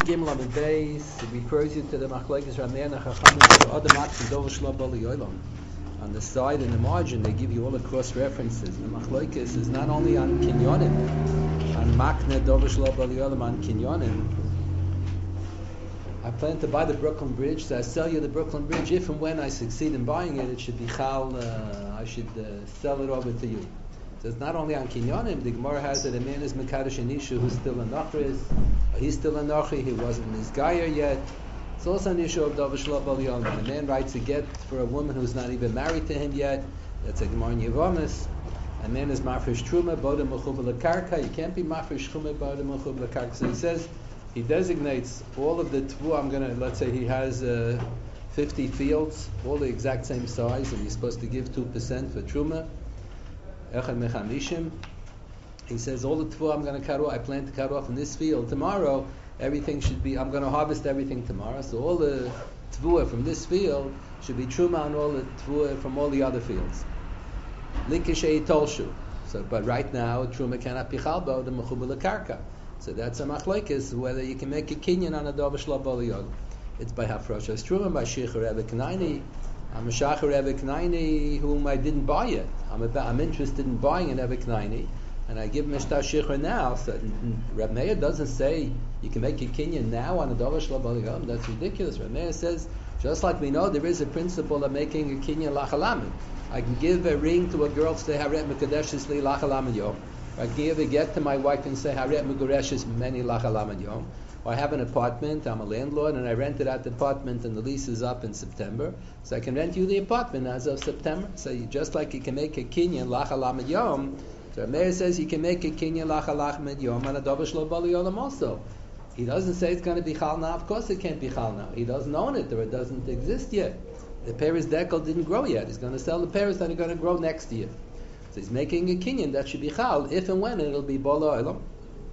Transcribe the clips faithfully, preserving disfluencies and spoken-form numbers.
Gimel on the base, it refers you to the Machlekes Ramei and Chachamim for other matzah Dover Shlo Bali Olam. On the side and the margin, they give you all the cross references. The Machlekes is not only on Kinyonim, on Makne Dover Shlo Bali Olam, on Kinyonim. I plan to buy the Brooklyn Bridge, so I sell you the Brooklyn Bridge. If and when I succeed in buying it, it should be chal. Uh, I should uh, sell it over to you. So it's not only on Kinyonim. The Gemara has that a man is Mekadosh and Ishu who's still a Nachris. He's still a Nachi. He wasn't in his Gayer yet. It's also an issue of Dover Shlo Bali Olam. A man writes a get for a woman who's not even married to him yet. That's a Gemara in Yevomis. A man is Mafresh Truma, Boda Mechubel Karka. You can't be Mafresh Truma, Boda Mechubel Karka. So he says, he designates all of the Tvu. I'm going to, let's say he has uh, fifty fields, all the exact same size, and he's supposed to give two percent for Truma. Echad Mechamishim. He says, all the Tvu I'm going to cut off, I plan to cut off in this field. Tomorrow, everything should be, I'm going to harvest everything tomorrow. So all the Tvu from this field should be Truma on all the Tvu from all the other fields. Likishei Tolshu. So, but right now, Truma cannot be Chalbo, the Mechubel Karka. So that's a machlokes whether you can make a kinyan on a Dover Shlo Bali Olam. It's by Hafroshas Truma, by Shecher Rebbe Knaini. I'm a Shecher Rebbe Knaini whom I didn't buy yet. I'm, about, I'm interested in buying an Rebbe Knaini, and I give Mishtar Shecher now. So Reb Meir doesn't say you can make a kinyan now on a Dover Shlo Bali Olam. That's ridiculous. Reb Meir says, just like we know there is a principle of making a kinyan lachalamed. I can give a ring to a girl, say Haret Mekadesh Li lachalamed yom. I can give a get to my wife and say Haret Meguresh is many lachalamed yom. Or I have an apartment, I'm a landlord, and I rented out the apartment and the lease is up in September. So I can rent you the apartment as of September. So you, just like you can make a kinyan lachalamed yom, so Meir says you can make a kinyan lachalamed yom on a Dover Shlo Bali Olam also. He doesn't say it's going to be chal now. Of course it can't be chal now. He doesn't own it or it doesn't exist yet. The Paris decal didn't grow yet. He's going to sell the Paris that are going to grow next year. So he's making a kinyan that should be chal if and when it'll be bola olam.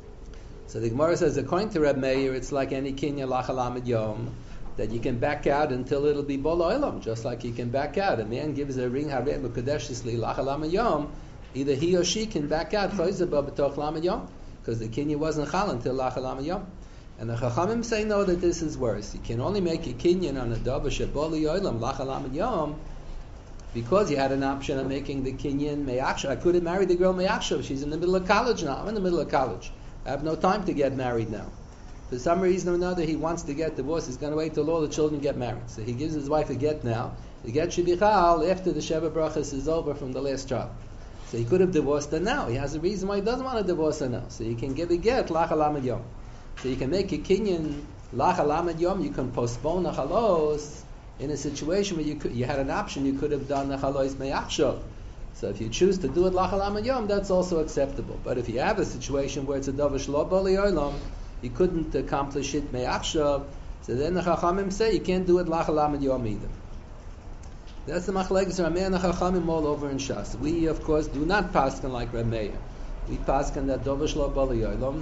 So the Gemara says, according to Reb Meir, it's like any kinyan lachalamed yom that you can back out until it'll be bola olam, just like you can back out. A man gives a ring haret mekadesh li lachalamed yom, either he or she can back out choizeba b'toch lamed yom because the kinyan wasn't chal until lachalamed yom. And the Chachamim say no, that this is worse. You can only make a kinyan on a davar sheboli olam lachalamed yom because you had an option of making the kinyan me'achshav. I could have married the girl me'achshav. She's in the middle of college now. I'm in the middle of college. I have no time to get married now. For some reason or another, he wants to get divorced. He's going to wait till all the children get married. So he gives his wife a get now. The get should be chal after the Sheva Brachas is over from the last child. So he could have divorced her now. He has a reason why he doesn't want to divorce her now. So he can give a get lachalamed yom. So you can make a kinyan lachalamed yom. You can postpone the chalos in a situation where you could, you had an option. You could have done the chalos me'achshav. So if you choose to do it lachalamed yom, that's also acceptable. But if you have a situation where it's a davar shlo bali olam, you couldn't accomplish it me'achshav, so then the Chachamim say you can't do it lachalamed yom either. That's the machlekes Ramei and the Chachamim all over in Shas. We, of course, do not pasken like Ramei. We pasken that davar shlo bali olam.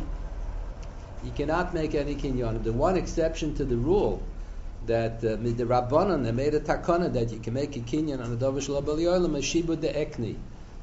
You cannot make any kinyan. The one exception to the rule that uh, the Rabbanon, they made a takana that you can make a kinyan on a davar shlo bali olam, a shibud de ekni.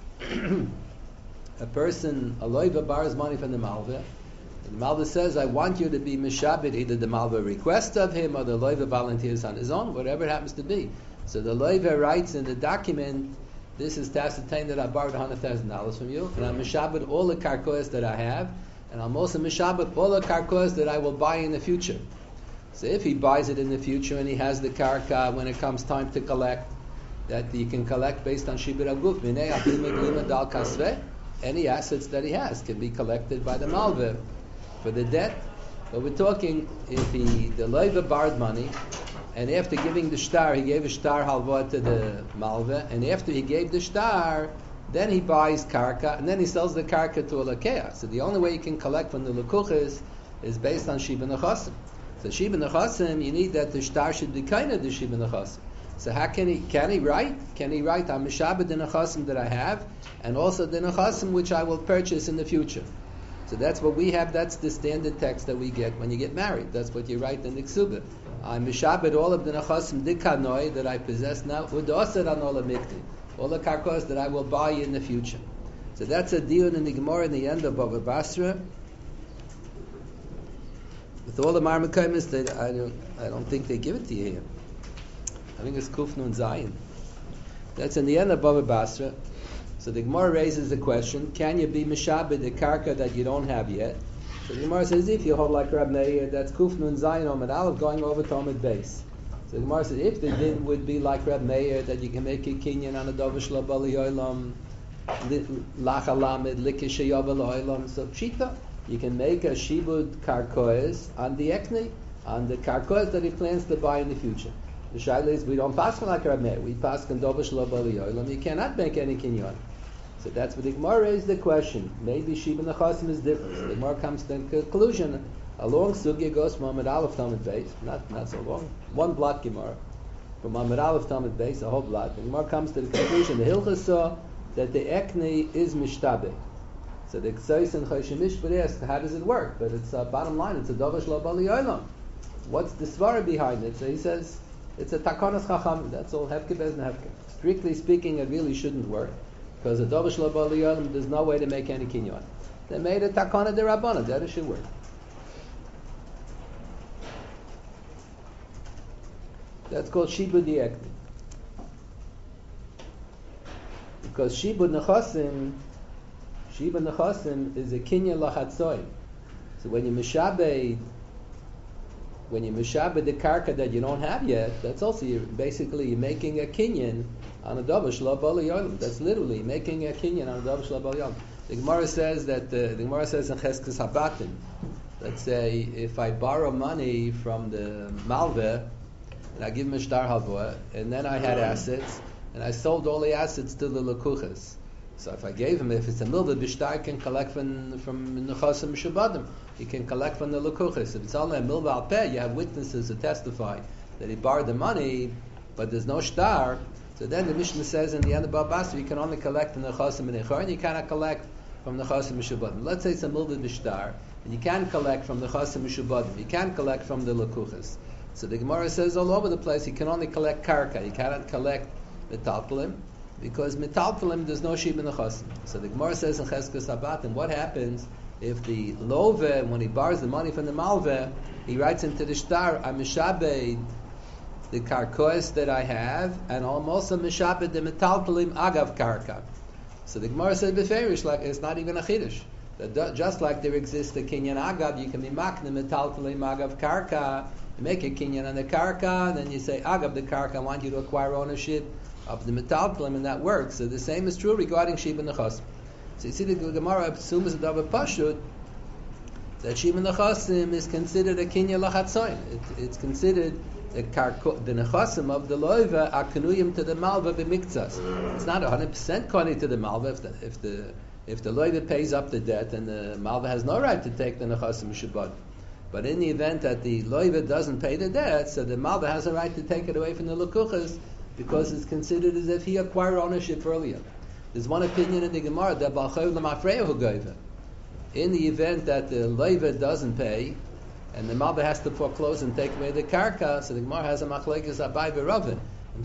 A person, a loiva borrows money from the malva. The malva says, I want you to be mishabed. Either the malva requests of him or the loiva volunteers on his own, whatever it happens to be. So the loiva writes in the document, this is to ascertain that I borrowed one hundred thousand dollars from you, and I'm mishabed all the karkoas that I have, and I'm also mishabed all the karkoas that I will buy in the future. So if he buys it in the future and he has the karka when it comes time to collect, that you can collect based on shibur aguf, minei achil meglima dal kasveh, any assets that he has can be collected by the malva for the debt. But we're talking if he, the loiva borrowed money, and after giving the shtar, he gave a shtar halva to the malva, and after he gave the shtar, then he buys karka, and then he sells the karka to a lakeah. So the only way you can collect from the lekuchas is based on shiba nechasim. So shiba nechasim, you need that the shtar should be kind of the shiba nechasim. So how can he, can he write? Can he write, I'm mishabed the nechasim that I have, and also the nechasim which I will purchase in the future. So that's what we have, that's the standard text that we get when you get married. That's what you write in the Ksubah. I'm mishabed all of the nechasim dikanoi that I possess now, udoser an olam mikti. All the karkos that I will buy in the future. So that's a deal in the Gemara in the end of Bava Basra. With all the Marmakaimis, they I don't I don't think they give it to you here. I think it's Kuf Nun Zayin. That's in the end of Bava Basra. So the Gemara raises the question: can you be mishabed the karka that you don't have yet? So the Gemara says, if you hold like Rab Meir, that's Kuf Nun Zayin Omid Aleph going over to Omid Beis. So the Gemara says, if the din would be like Rab Meir, that you can make a kinyan on a dovish la bali olam, lacha lamed likish yavel olam. So pshita, you can make a shibud karkoes on the ekni, on the karkoes that he plans to buy in the future. The shaila is, we don't pass like Rab Meir, we pass on dovish la bali olam. You cannot make any kinyan. So that's what the Gemara raised the question. Maybe Shib and Nechasim is different. So the Gemara comes to the conclusion. A long sugya goes from Amid Aleph Talmud Beis, not not so long, one blot Gemara, from Amid Aleph Talmud Beis, a whole blot. The Gemara comes to the conclusion. The Hilchah saw that the ekni is mishtabeh. So the Ksais and Chayshim Mishpat asked, how does it work? But it's uh, bottom line. It's a Dovash Lo Bali Olam. What's the svara behind it? So he says it's a Takonas Chacham. That's all. Hefke bez nehefke. Strictly speaking, it really shouldn't work. Because a Dovish Lo Bali Yolim, there's no way to make any kinyan. They made a takana de Rabbana, that it should work. That's called Shibud Yekni. Because Shibud Nechasim, Shibud Nechasim is a kinyan lachatzoy. So when you mishabed, when you mishabed the karka that you don't have yet, that's also you're basically you're making a kinyan on a dovish lo bali yolim. That's literally making a kinyan on a dovish lo bali yolim. The Gemara says that uh, the Gemara says in Cheskes Habatim, let's say if I borrow money from the Malveh and I give him a shtar halva, and then I had assets and I sold all the assets to the lekuchas. So if I gave him, if it's a milveh b'shtar, can collect from from nechasim shabadim. He can collect from the lekuchas. If it's only a milveh al peh, you have witnesses to testify that he borrowed the money, but there's no shtar. So then the Mishnah says in the end of Bava Basra, you can only collect from the nechasim and echor, and you cannot collect from the nechasim shabadim. Let's say it's a milveh b'shtar, and you can collect from the nechasim shabadim. You can collect from the lekuchas. So the Gemara says all over the place, you can only collect karka. You cannot collect metaltalim. Because metaltalim, there's no shib in the chasim. So the Gemara says in Cheskes Habatim, what happens if the love, when he borrows the money from the malveh, he writes into the shtar, I'm mishabed the karkoes that I have, and I'm also mishabed the metaltalim agav karka. So the Gemara says beferish, like it's not even a chiddush. That just like there exists a kinyan agav, you can be makne metaltalim agav karka, you make a kinyan on the karka, and then you say agav the karka, I want you to acquire ownership of the metaltalim, and that works. So the same is true regarding Shib and Nechasim. So you see the Gemara assumes that Davar Pashut that Shib and Nechasim is considered a kinya lachatzoin. It, it's considered the karko, the Nechasim of the loiva are kanuyim to the malva b'miktzas. It's not one hundred percent kani to the malva if the if the if the loiva pays up the debt, and the malva has no right to take the Nechasim shabbat. But in the event that the loiva doesn't pay the debt, so the malva has a right to take it away from the lekuchas, because it's considered as if he acquired ownership earlier. There's one opinion in the Gemara that Balchav Lamafreya who gave it. In the event that the loiva doesn't pay, and the malva has to foreclose and take away the karka, so the Gemara has a machlekes Abai v'Ravin.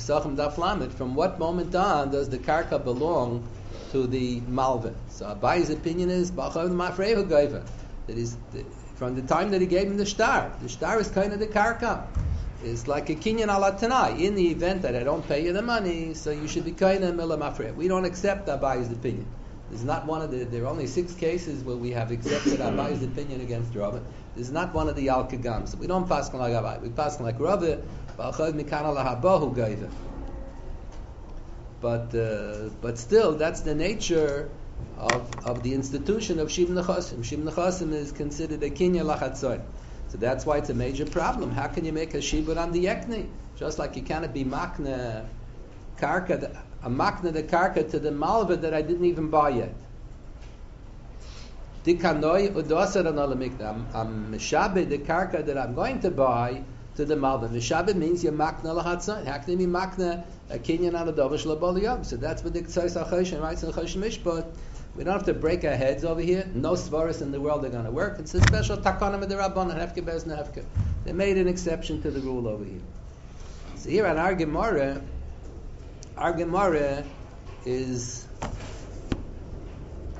From what moment on does the karka belong to the malva? So Abai's opinion is Balchav Lamafreya who gave it. That is, from the time that he gave him the shtar, the shtar is kind of the karka. It's like a kinyan ala tanai. In the event that I don't pay you the money, so you should be kind of milah mafreya. We don't accept Abai's opinion. There's not one of the. There are only six cases where we have accepted Abai's opinion against Rava. This is not one of the Al Kagam. So we don't pass like Abai. We pass like Rava. But uh, but still, that's the nature of of the institution of Shib Nechasim. Shib Nechasim is considered a kinyan lachatzoin. So that's why it's a major problem. How can you make a shibud on the yekni? Just like you cannot be makna karka, a makna the karka to the malva that I didn't even buy yet. Dikanoi udosar analamikna. I'm mishabed the karka that I'm going to buy to the malva. Mishabed means you're makna lahatzon. How can you be makna a kinyan on a dovish laboliyam? So that's what the Ksais HaChoshen writes in Choshen Mishpat. We don't have to break our heads over here. No svaras in the world are going to work. It's a special takana with the Rabban and Hefke bez nefke. They made an exception to the rule over here. So here on our Gemara, our Gemara is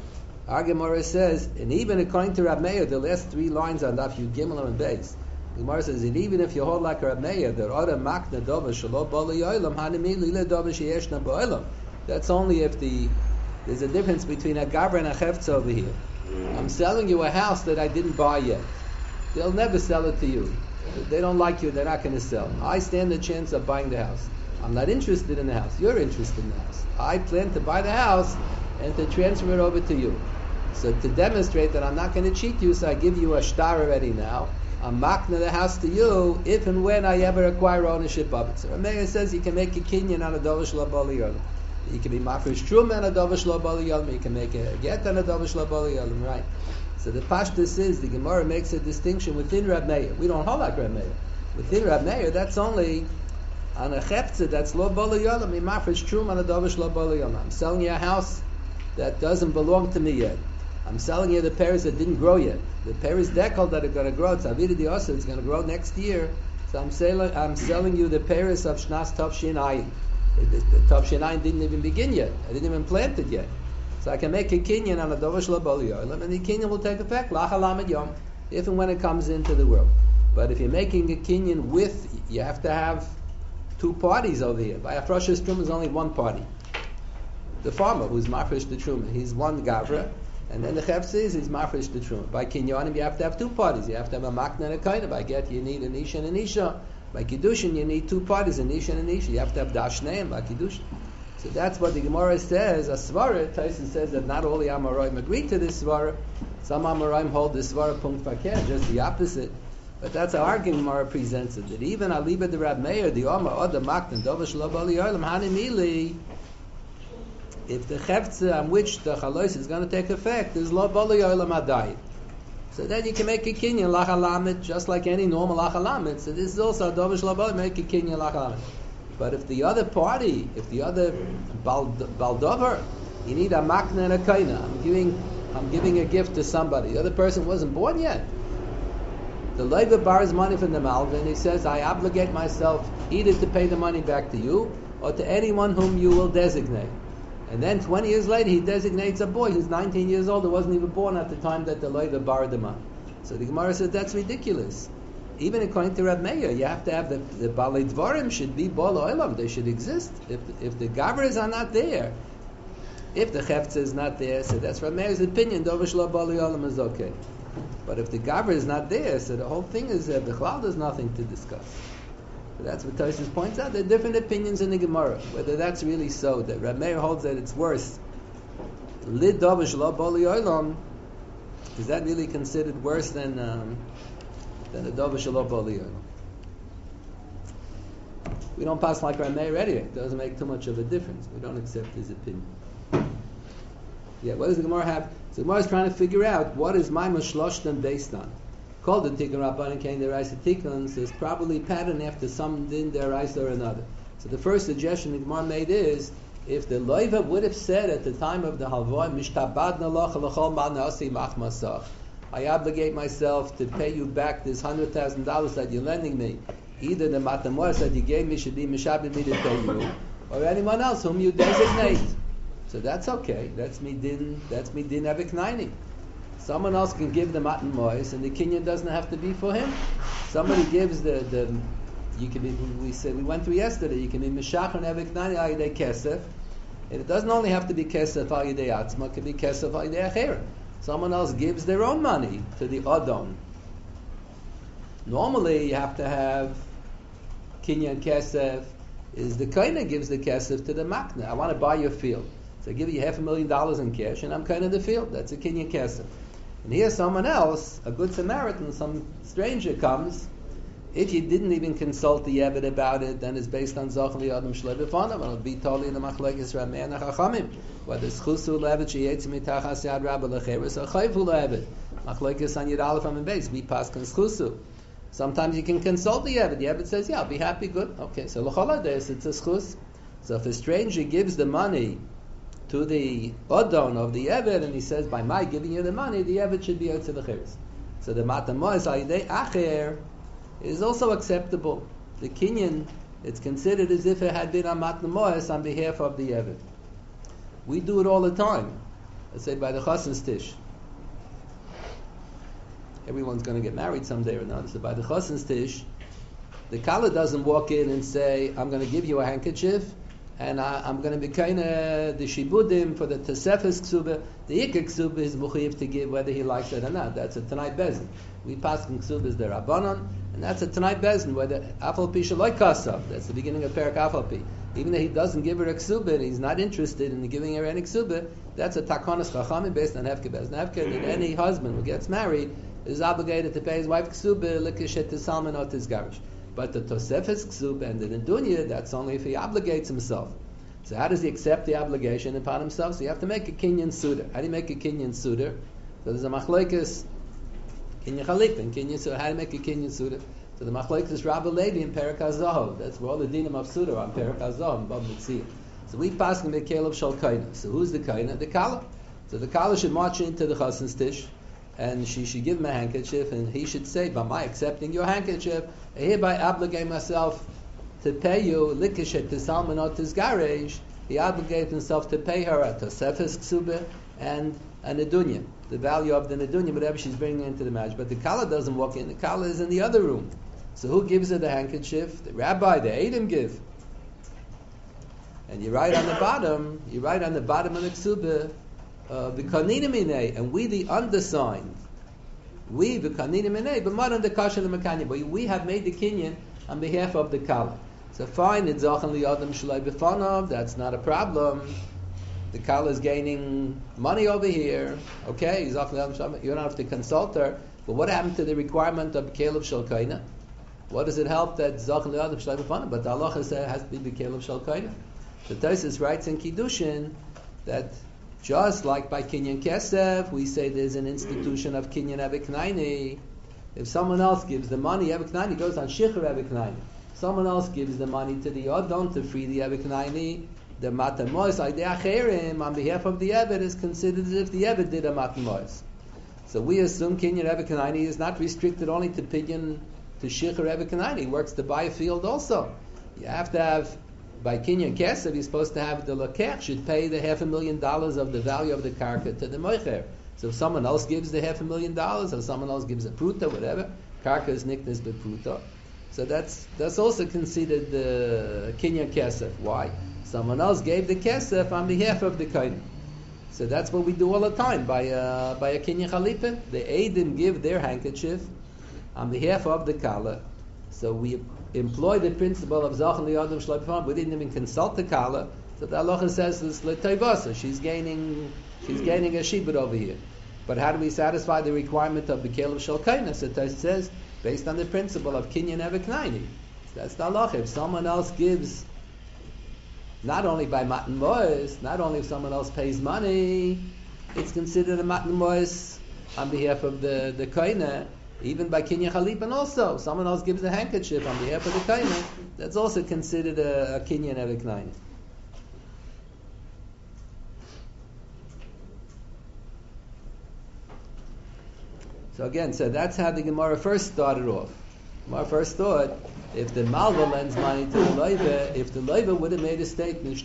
Our Gemara says, and even according to Rab Meir, the last three lines on Daf Yud Gimel and Beis, the Gemara says, and even if you hold like Rab Meir, the Oda Makna Dova Shalo Bala Yoilam Hanimi Lila Dova Sheyeshna Ba'olam. That's only if the there's a difference between a Gabra and a Chefza over here. I'm selling you a house that I didn't buy yet. They'll never sell it to you. They don't like you, they're not going to sell. I stand the chance of buying the house. I'm not interested in the house. You're interested in the house. I plan to buy the house and to transfer it over to you. So to demonstrate that I'm not going to cheat you, so I give you a shtar already now. I'm makna the house to you if and when I ever acquire ownership of it. So Rameir says you can make a kinyan on a dovish labali yolim. You can be mafresh truma on a dovish labali yolim. You can make a get on a dovish labali yolim, right? So the pashtus is the Gemara makes a distinction within Rab Meir. We don't hold like Rab Meir. Within Rab Meir, that's only on a cheptze that's lo bali yolim. You mafresh truma on a dovish labali yolim. I'm selling you a house that doesn't belong to me yet. I'm selling you the pears that didn't grow yet. The pears dekel that are going to grow, it's avida diosa, it's going to grow next year. So I'm selling, I'm selling you the pears of shnas tavshin ayin. The tavshin ayin didn't even begin yet. I didn't even plant it yet. So I can make a kinyan on a dovash labali yolim, and the kinyan will take effect lachalamid yom, if and when it comes into the world. But if you're making a kinyan with, you have to have two parties over here. By afroshes truma is only one party. The farmer who's mafresh the truma, he's one gavra. And then the chefs is he's mafresh the truma. By kinyanim you have to have two parties. You have to have a makna and a kaina. By get you need an isha and an isha. By kiddushin you need two parties, an isha and an isha. You have to have dashneim by kiddushin. So that's what the Gemara says. A svara, Tyson says that not all the Amoraim agree to this svara. Some Amoraim hold this svara punkt fakir, just the opposite. But that's how our Gemara presents it. That even aliba the Rab Meir, the Omar, or the makna, dovash lo bali yolim hanimili. If the chefza on which the chalos is going to take effect is lo bali yolim adayit, so then you can make a kinyan lachalamit just like any normal lachalamit. So this is also a dovish lo bali, make a kinyan lachalamit. But if the other party, if the other baldover, you need a makna and a kaina. I'm giving, I'm giving a gift to somebody. The other person wasn't born yet. The leiva borrows money from the malva and he says, I obligate myself either to pay the money back to you or to anyone whom you will designate. And then twenty years later, he designates a boy who's nineteen years old, who wasn't even born at the time that the leiva borrowed the money. So the Gemara says that's ridiculous. Even according to Rab Meir, you have to have the the balei dvarim should be bol olam. They should exist. If if the gavras are not there, if the chefza is not there, so that's Rab Meir's opinion. Dovish lo balei olam is okay. But if the gavra is not there, so the whole thing is uh, bichlal. There's nothing to discuss. So that's what Tosfos points out. There are different opinions in the Gemara whether that's really so. That Rab Meir holds that it's worse. Lid dovish lo balei olam. Is that really considered worse than? Um, Then the dovish lo bali yolim. We don't pass like Rab Meir anyway. It doesn't make too much of a difference. We don't accept his opinion. Yeah, what does the Gemara have? So the Gemara is trying to figure out what is my mashloshtan based on. Called the Tikkun Rabbanan Kain Deraisa Tikkun, so it's probably patterned after some din deraisa or another. So the first suggestion the Gemara made is if the loiva would have said at the time of the halvah mishtabadna lach l'chol ma'nasi machmasach, I obligate myself to pay you back this hundred thousand dollars that you're lending me. Either the matamor that you gave me should be mishabed me to pay you, or anyone else whom you designate. So that's okay. That's me din. That's me din avik. Someone else can give the matan mois, and the kinyan doesn't have to be for him. Somebody gives the the. You can be. We said we went through yesterday. You can be mishach and avik nine al yidei kesef, and it doesn't only have to be kesef al yidei atzma. It can be kesef al yidei acher. Someone else gives their own money to the adon. Normally, you have to have kinyan kesef. Is the koine gives the kesef to the makna. I want to buy your field, so I give you half a million dollars in cash, and I'm kind of the field. That's a kinyan kesef. And here, someone else, a good Samaritan, some stranger comes. If you didn't even consult the Yeved about it, then it's based on Zoch Li'adam Shlei B'Fanav, and it'll be totally in the Machlekes Rab Meir and Chachamim. Whether it's Chusu Le'Eved Sheyetz Mitachas Yad Rabba Lecheres or Chayvu Le'Eved. Machlekes on Yid Aleph Amim Beis, be Paskins Chusu. Sometimes you can consult the Yeved. The Yeved says, yeah, I'll be happy, good. Okay, so L'chol Hades, it's a Schus. So if a stranger gives the money to the Odon of the Yeved, and he says, by my giving you the money, the Yeved should be Yotze Lecheres. So the Matamois Al-Yidei Acher is also acceptable. The kinyan, it's considered as if it had been a matnamoes on behalf of the Yeved. We do it all the time. let's say by the Chassan's Tish. Everyone's going to get married someday or another. So by the Chassan's Tish, the Kala doesn't walk in and say, I'm going to give you a handkerchief, and I, I'm going to be kind of the Shibudim for the Tosefes Ksuba. The Ikar Ksuba is Mukhayif to give whether he likes it or not. That's a Tanai Bezin. We pass in Ksuba is the Rabbanon, and that's a Tanai Bezin, whether Afal Pi Shaloi Kasav. That's the beginning of Perak Afal Pi. Even though he doesn't give her a Ksuba, and he's not interested in giving her any Ksuba, that's a Takonis Chachamim based on Hefke Bezin. Hefke, that any husband who gets married is obligated to pay his wife Ksuba, Likishet Tisalman or Tizgarish. But the Tosefes Ksub and the Nedunya, that's only if he obligates himself. So how does he accept the obligation upon himself? So you have to make a Kinyan Suda. How do you make a Kinyan Suda? So there's a Machlokes, Kinyan Chalip, and Kinyan Suda. How do you make a Kinyan Suda? So the Machlokes Rabbi Levi in Perak HaZohar. That's where all the dinim of Suda on Perak HaZohar in Bab Mitzvah. So we pass him the Caleb Shal Kaina. So who's the Kaina? The Kala. So the Kala should march into the Chassan's Tish, and she should give him a handkerchief, and he should say, by my accepting your handkerchief, I hereby obligate myself to pay you, likishet tisalmanot tizgaresh. He obligated himself to pay her a tosefes ksuba and a nedunya, the value of the nedunya, whatever she's bringing into the marriage. But the kala doesn't walk in, the kala is in the other room. So who gives her the handkerchief? The rabbi, the Eidim give. And you write on the bottom, you write on the bottom of the ksuba, Uh, and we the undersigned, we the kanina minay, but not on the kasha the makanya, but we have made the kinyan on behalf of the kala. So fine, it's zachan liyadam shalai b'fanav. That's not a problem. The kala is gaining money over here. Okay, zachan liyadam shalai. You don't have to consult her. But what happened to the requirement of Caleb Shalkaina? What does it help that zachan liyadam shalai b'fanav? But the halacha says it has to be Caleb Shalkaina. The Tosfos writes in Kiddushin that just like by Kinyan Kesef, we say there's an institution of Kinyan Eviknaini. If someone else gives the money, Eviknaini goes on Shichur Eviknaini. Someone else gives the money to the Yodon to free the Eviknaini. The Matamos, Aideacherim, on behalf of the Eved, is considered as if the Eved did a Matamos. So we assume Kinyan Eviknaini is not restricted only to Pidyon, to Shichur Eviknaini. It works to buy a field also. You have to have, by Kinyan Kesef, you're supposed to have the Lakech should pay the half a million dollars of the value of the karka to the Moicher. So if someone else gives the half a million dollars, or someone else gives a pruta, whatever, karka is niknas bepruta. So that's that's also considered the Kinyan Kesef. Why? Someone else gave the Kesef on behalf of the Kohen. So that's what we do all the time by uh, by a Kinyan Chalifa. The Eidim give their handkerchief on behalf of the Kala. So we employ the principle of Zachan Liyadam Shlai B'fanav. We didn't even consult the Kala. So the halacha says this L'Toivasa. She's gaining she's gaining a shibud over here. But how do we satisfy the requirement of the Caleb Shalkaina? So it says based on the principle of Kinyan Eviknaini. That's the halacha. If someone else gives, not only by Matan Mois, not only if someone else pays money, it's considered a Matan Mois on behalf of the the Koina. Even by Kinyan Chalipan also, someone else gives a handkerchief on behalf of the Koina, that's also considered a, a Kinyan Eviknaini. So again, so that's how the Gemara first started off. Gemara first thought, if the Malva lends money to the Loiva, if the Loiva would have made a statement,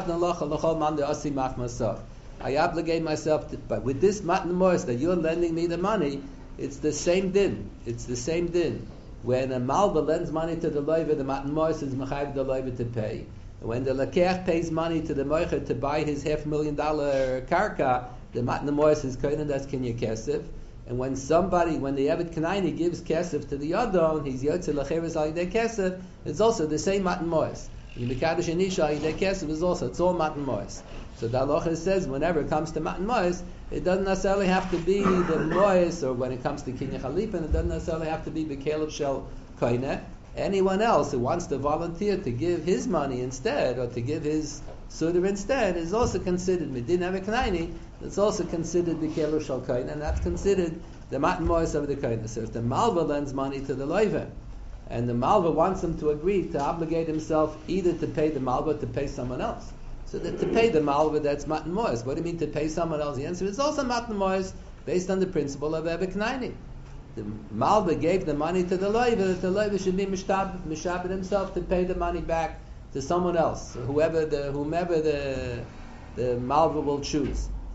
I obligate myself, to, but with this Matan Mois that you're lending me the money, it's the same din. It's the same din. When a Malva lends money to the Loiva, the Matan Mois is Mechayiv the Loiva to pay. And when the Lakech pays money to the Moicher to buy his half million dollar karka, the Matan Mois is Koinen, that's Kinyan Kesef. And when somebody, when the Eved Kanaini gives Kesef to the Yadon, he's Yotze Lacheres Al Yidei Kesef, it's also the same Matan Mois. The Mekadosh Anisha Al Yidei Kesef is also, it's all Matan Mois. So the halacha says whenever it comes to Matan Mois, it doesn't necessarily have to be the Mois, or when it comes to Kinyan Chalipin, it doesn't necessarily have to be the Caleb Shel Koine. Anyone else who wants to volunteer to give his money instead, or to give his Suda instead, is also considered Medin Eviknaini. It's also considered the Caleb Shel Koine, and that's considered the Matan Mois of the Koine. So if the Malva lends money to the Loiva, and the Malva wants him to agree to obligate himself either to pay the Malva or to pay someone else. So that to pay the Malva, that's Matan Mois. What do you mean to pay someone else? The answer is also Matan Mois, based on the principle of Eviknaini. The Malva gave the money to the Loiva, that the Loiva should be mishabed himself to pay the money back to someone else, whoever the whomever the the Malva will choose.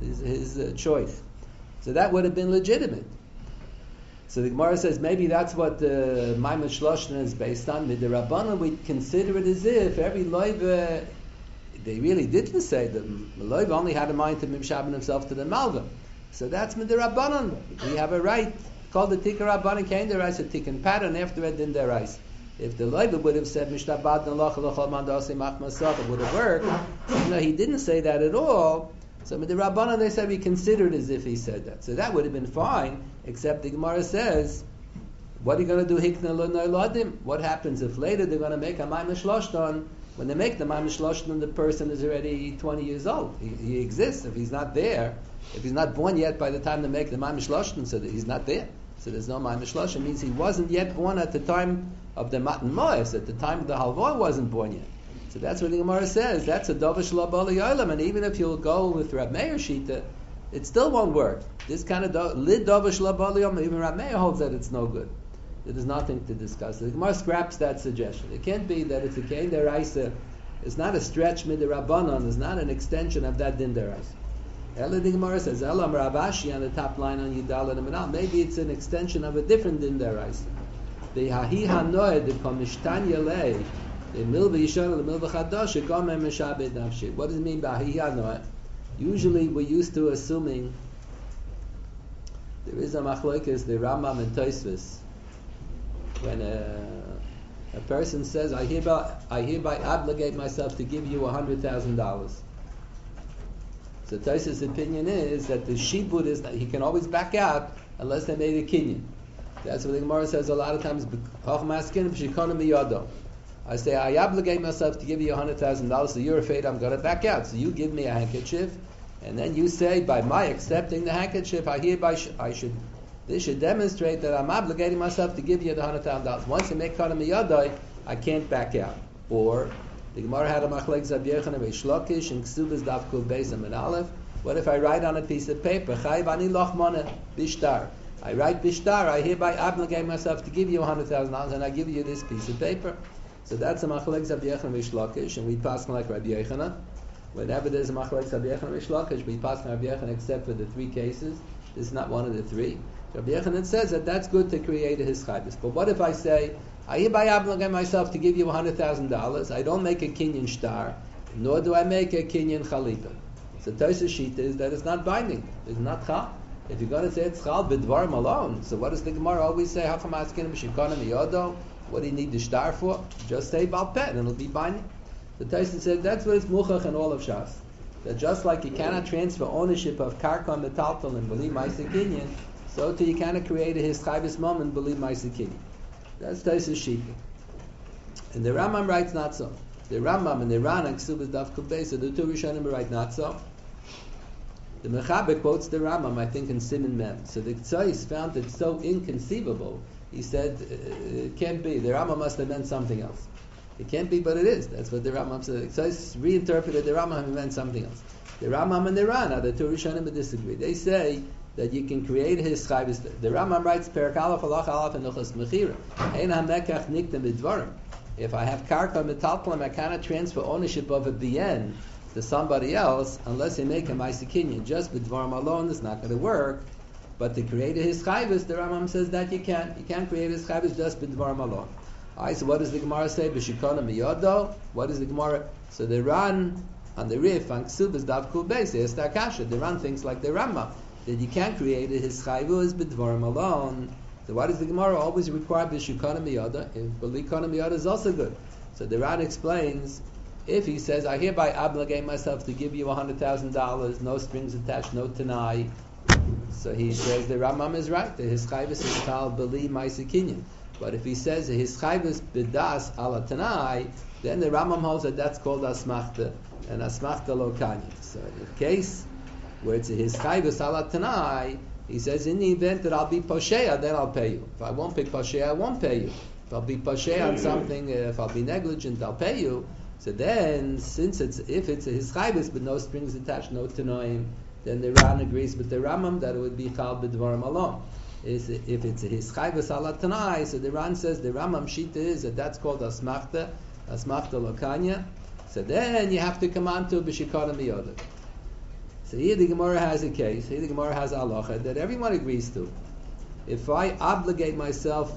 his, his uh, choice. So that would have been legitimate. So the Gemara says maybe that's what the Maimon Shloshna is based on. With the Rabbanan, we consider it as if every loiva, they really didn't say that the loiva only had a mind to mimshaben himself to the malva. So that's with the Rabbanan. We have a right called the Tikkun Rabbanan Kain Derais, a Tikkun pattern after it Din Derais. If the loiva would have said mishtabad nalach l'chol mandasi machmasach, it would have worked. No, he didn't say that at all. So with the Rabbanan, they said we consider it as if he said that. So that would have been fine, except the Gemara says, what are you going to do? Hikna lo noiladim? What happens if later they're going to make a Maimon Shloshton? When they make the Maimon Shloshton, the person is already twenty years old. He, he exists. If he's not there, if he's not born yet by the time they make the Maimon Shloshton, so that he's not there. So there's no Maimon Shloshton. It means he wasn't yet born at the time of the Matan Moes. At the time of the Halvah, wasn't born yet. So that's what the Gemara says. That's a dovish la bali yolam, and even if you'll go with Rab Meir Shita, it still won't work. This kind of lid dovish la bali yolam, even Rab Meir holds that it's no good. There's nothing to discuss. The Gemara scraps that suggestion. It can't be that it's a kein deraisa. It's not a stretch mid Rabbanon. It's not an extension of that din deraisa. Ela the Gemara says Elam Ravashi on the top line on Yidal and Menal. Maybe it's an extension of a different din deraisa. The hahi hanoed the komishtan yelei. What does it mean by hiyanoah? Usually we're used to assuming there is a machlokes, the Rambam and Tosfos. When a, a person says, I hereby, I hereby obligate myself to give you a hundred thousand dollars. So Tosfos' opinion is that the shibud is that he can always back out unless they made a kinyan. That's what the Gemara says a lot of times. I say, I obligate myself to give you one hundred thousand dollars, so you're afraid I'm going to back out. So you give me a handkerchief, and then you say, by my accepting the handkerchief, I hereby sh- I should, this should demonstrate that I'm obligating myself to give you the one hundred thousand dollars. Once you make kana miyadai, I can't back out. Or, the Gemara had a machlek Zab Yechon and Reish Lakish, and Ksubas Daf Kuf Beis and Aleph. What if I write on a piece of paper, Chayiv ani lochmana bishtar. I write bishtar, I hereby obligate myself to give you one hundred thousand dollars, and I give you this piece of paper. So that's a machlek Zab Yechon and Reish Lakish, and we pass like Rabbi Yechon. Whenever there's a machlek Zab Yechon and Reish Lakish, we pass Rabbi Yechon except for the three cases. This is not one of the three. Rabbi Yechon says that that's good to create a hischayvus. But what if I say, I hereby obligate myself to give you one hundred thousand dollars, I don't make a kinyan shtar, nor do I make a kinyan chalipa. So Tosfos Shita is that it's not binding. It's not chal. If you're going to say it's chal b'dvarim alone, so what does the Gemara always say? Hacham askin b'shikona miyodo. What do you need the shtar for? Just say Baal Peh and it'll be binding. The Tosfos said that's what it's muchach in all of Shas. That just like you cannot transfer ownership of karka and metaltal and believe Ma'aseh Kinyan, so too you cannot create a hischayvus mom and believe Ma'aseh Kinyan. That's Tosfos Shita. And the Rambam writes not so. The Rambam and the Ran and Ksubas Daf Kuf Beis, the two Rishonim write not so. The Mechaber quotes the Rambam, I think, in Siman Mem. So the Tzais found it so inconceivable. He said, uh, it can't be. The Rambam must have meant something else. It can't be, but it is. That's what the Rambam said. So it's reinterpreted the Rambam and meant something else. The Rambam and the Ran, the two Rishonim disagree. They say that you can create his chayvus. The Rambam writes, Perak Aleph, Halach Aleph, and Nuchas Mechira. Ein ha-mekach niktem b'dvarim. If I have karka metalplam, I cannot transfer ownership of a bien to somebody else unless they make a Ma'aseh Kinyan. Just b'dvarim alone is not going to work. But to create a hischayvus, the Rambam says that you can't. You can't create a hischayvus just b'dvarim alone. Alright, so what does the Gemara say? B'shikona miyodo. What is the Gemara? So the Ran on the Rif on Ksubas Daf Kuf Beis is Takasha. The Ran thinks like the Rambam that you can't create a hischayvus b'dvarim alone. So why does the Gemara always require b'shikona miyodo? If b'likona miyodo is also good. So the Ran explains. If he says, I hereby obligate myself to give you one hundred thousand dollars, no strings attached, no tanai. So he says the Rambam is right. The hischayvus is called beli Ma'aseh Kinyan. But if he says the hischayvus b'das ala tanai, then the Rambam holds that that's called asmachta, and asmachta lo kanyan. So in the case where it's a hischayvus ala tanai, he says in the event that I'll be posheya, then I'll pay you. If I won't be posheya, I won't pay you. If I'll be posheya on something, if I'll be negligent, I'll pay you. So then, since it's if it's a hischayvus but no strings attached, no tanoim, then the Ran agrees with the Rambam that it would be chal b'dvarim alone. Is if it's a hischayvus ala tanai, so the Ran says the Rambam shita is that that's called asmachta, asmachta lokanya. So then you have to come on to b'shikona miyodah. So here the Gemara has a case, here the Gemara has a halacha that everyone agrees to. If I obligate myself,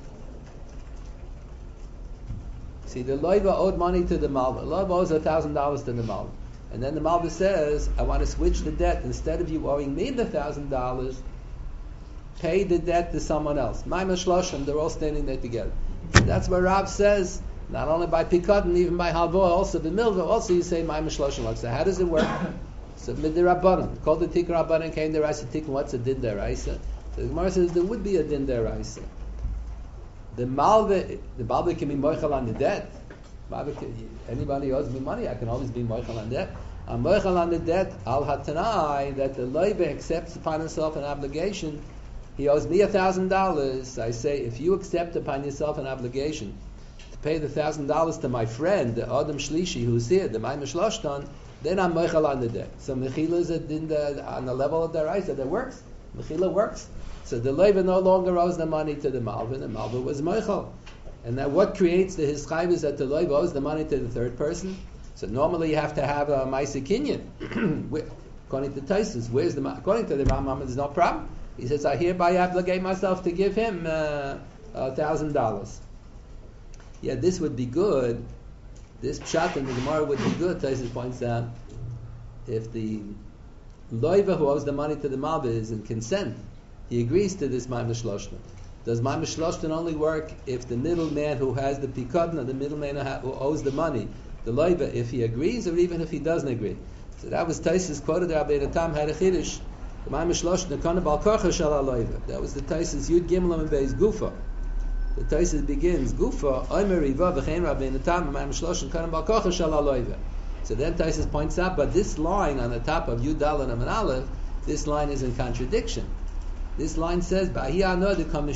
see, the loiva owed money to the malva. Loiva owes a thousand dollars to the malva, and then the malva says, "I want to switch the debt. Instead of you owing me the thousand dollars, pay the debt to someone else." Maimah shloshim, they're all standing there together. That's what Rav says. Not only by pikadon, even by halva, also the milva. Also, you say maimah shloshim. So how does it work? So midirabbanan, called the tikkur rabbanan, came the raisa tikkun. What's a din deraisa? So the Gemara says there would be a din deraisa. The malva, the malva can be moichel on the debt. Malva can, anybody owes me money, I can always be moichel on debt. I'm moichel on the debt al hatanai, that the loiva accepts upon himself an obligation. He owes me a thousand dollars. I say, if you accept upon yourself an obligation to pay the thousand dollars to my friend, the Adam Shlishi, who's here, the Maimah Shloshtan, then I'm moichel on the debt. So mechila is in the, on the level of the raisa that works. Mechila works. So the loiva no longer owes the money to the malva. The malva was moichel. And now what creates the hischayvus that the loiva owes the money to the third person? So normally you have to have a ma'aseh kinyan. According to Taisus, where's the according to the Rambam, there's no problem. He says, I hereby obligate myself to give him a uh, thousand dollars. Yeah, this would be good. This pshat in the Gemara would be good. Taisus points out, if the loiva who owes the money to the malva is in consent, he agrees to this maimah shloshtan. Does maimah shloshtan only work if the middleman who has the pikadon, or the middleman who, ha- who owes the money, the loiva, if he agrees or even if he doesn't agree? So that was Taisus quoted. Rabbi Natam had a chiddush. The maimah shloshtan kana bal korcha shel loiva. That was the Taisus Yud Gimel and Beis Gufa. The Taisus begins Gufa Omer Riva v'chein Rabbi Natam maimah shloshtan kana bal korcha shel loiva. So then Taisus points out, but this line on the top of Yud Daled and Aleph, this line is in contradiction. This line says, what does it mean?